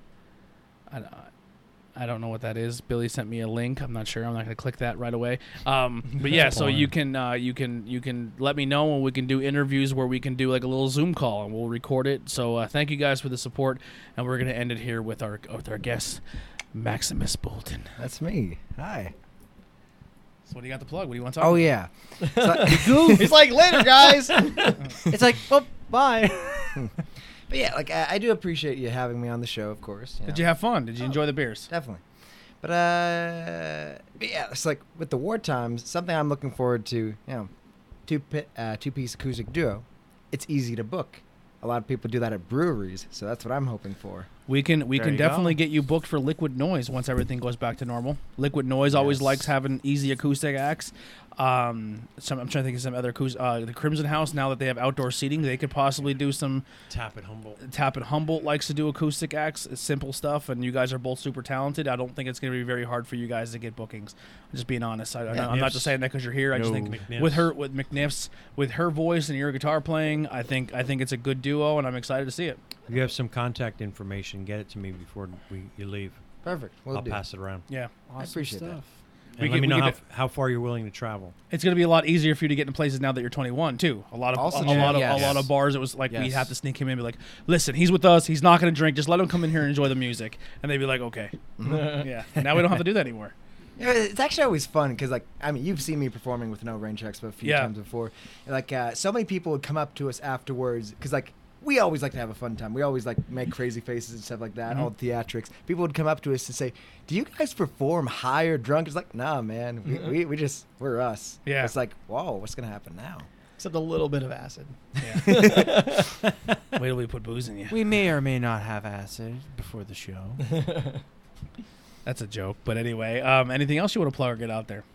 I don't, I don't know what that is. Billy sent me a link. I'm not sure. I'm not going to click that right away. Um, but yeah, so you can uh, you can you can let me know, and we can do interviews where we can do like a little Zoom call, and we'll record it. So uh, thank you guys for the support, and we're going to end it here with our with our guest, Maximus Bolton. That's me. Hi. So what do you got to plug? What do you want to talk Oh about? yeah. So, He's like, later, guys. It's like, well, bye. but yeah, like I, I do appreciate you having me on the show, of course. Did you have fun? Did you enjoy the beers? Definitely. But uh, but yeah, it's like with the war times, something I'm looking forward to. You know, two pi- uh, two piece acoustic duo. It's easy to book. A lot of people do that at breweries, so that's what I'm hoping for. We can we There can you definitely go. get you booked for Liquid Noise once everything goes back to normal. Liquid Noise always Yes. likes having easy acoustic acts. Um, some, I'm trying to think of some other acoustic. Uh, the Crimson House, now that they have outdoor seating, they could possibly do some. Tap at Humboldt. Tap and Humboldt likes to do acoustic acts, it's simple stuff, and you guys are both super talented. I don't think it's going to be very hard for you guys to get bookings. I'm just being honest. I, I'm not just saying that because you're here. I just No. think McNiffs. with her, with McNiffs, with her voice and your guitar playing, I think I think it's a good duo, and I'm excited to see it. If you have some contact information, get it to me before we you leave. Perfect. We'll I'll do. pass it around. Yeah. I appreciate that. And We let could- me we know could how, do- how far you're willing to travel. It's going to be a lot easier for you to get in places now that you're twenty-one too. A lot of Also a, a true, lot of yes. a lot of bars. It was like we'd Yes. have to sneak him in and be like, "Listen, he's with us. He's not going to drink. Just let him come in here and enjoy the music." And they'd be like, "Okay." Yeah. Now we don't have to do that anymore. Yeah, it's actually always fun because, like, I mean, you've seen me performing with No Rain Checks a few Yeah. times before. And, like, uh, so many people would come up to us afterwards because, like, we always like to have a fun time. We always like make crazy faces and stuff like that. Mhm. All the theatrics. People would come up to us and say, "Do you guys perform high or drunk?" It's like, nah, man. We, we, we just we're us. Yeah. It's like, whoa, what's gonna happen now? Except a little bit of acid. Yeah. Wait till we put booze in you. We may or may not have acid before the show. That's a joke. But anyway, um, anything else you want to plug or get out there?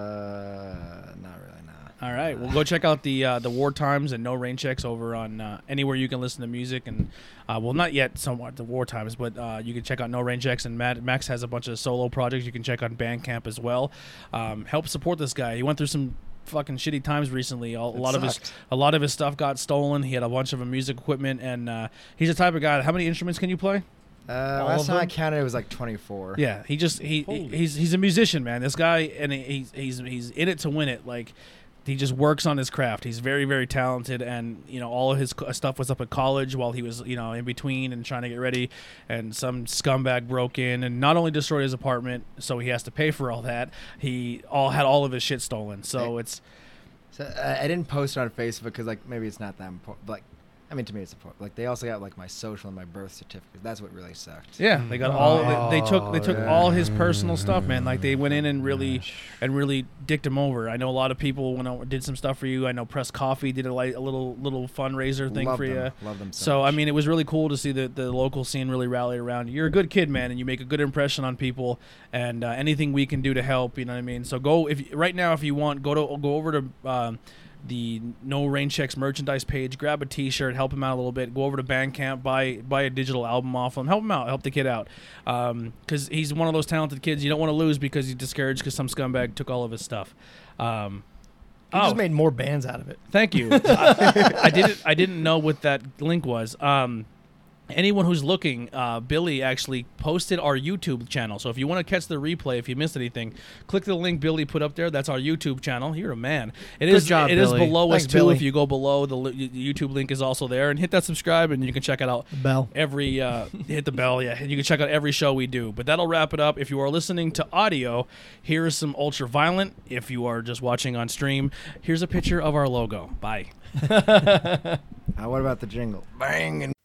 Uh, not really. Nah. All right. Well, go check out the uh, the War Times and No Rain Checks over on uh, anywhere you can listen to music. And uh, well, not yet somewhat the War Times, but uh, you can check out No Rain Checks. And Matt, Max has a bunch of solo projects you can check on Bandcamp as well. Um, help support this guy. He went through some fucking shitty times recently. A, a lot of his sucked. a lot of his stuff got stolen. He had a bunch of music equipment, and uh, he's the type of guy. How many instruments can you play? Uh, All last of time I them? counted, it was like twenty-four. Yeah, he just he, he he's he's a musician, man. This guy, and he- he's he's he's in it to win it. Like, he just works on his craft. He's very very talented, and you know all of his co- stuff was up at college while he was you know in between and trying to get ready. And some scumbag broke in and not only destroyed his apartment, so he has to pay for all that. He all had all of his shit stolen. So Hey. it's So uh, I didn't post it on Facebook because like maybe it's not that important. But, like, I mean, to me, it's important. Like, they also got like my social and my birth certificate. That's what really sucked. yeah, they got all they, they took they Oh, took yeah. all his personal stuff, man. Like they went in and really and really dicked him over. I know a lot of people when I did some stuff for you. I know Press Coffee did a, like, a little little fundraiser thing Love for them. you. Love them so, So I much. mean, it was really cool to see the the local scene really rally around you. You're a good kid, man, and you make a good impression on people. And uh, anything we can do to help, you know what I mean. So go if right now if you want, go to go over to. Um, the No Rain Checks merchandise page, grab a t-shirt, help him out a little bit, go over to Bandcamp, buy buy a digital album off him, help him out, help the kid out, because he's one of those talented kids you don't want to lose because he's discouraged because some scumbag took all of his stuff. Um, You oh, just made more bands out of it. thank you. I, I didn't I didn't know what that link was. Um, anyone who's looking, uh, Billy actually posted our YouTube channel. So if you want to catch the replay, if you missed anything, click the link Billy put up there. That's our YouTube channel. You're a man. It Good is job, It is Billy. below Thanks, us too. Billy. If you go below, the li- YouTube link is also there, and hit that subscribe, and you can check it out. Bell. Every uh, hit the bell, yeah. You can check out every show we do. But that'll wrap it up. If you are listening to audio, here is some Ultra Violent. If you are just watching on stream, here's a picture of our logo. Bye. Uh, what about the jingle? Bang and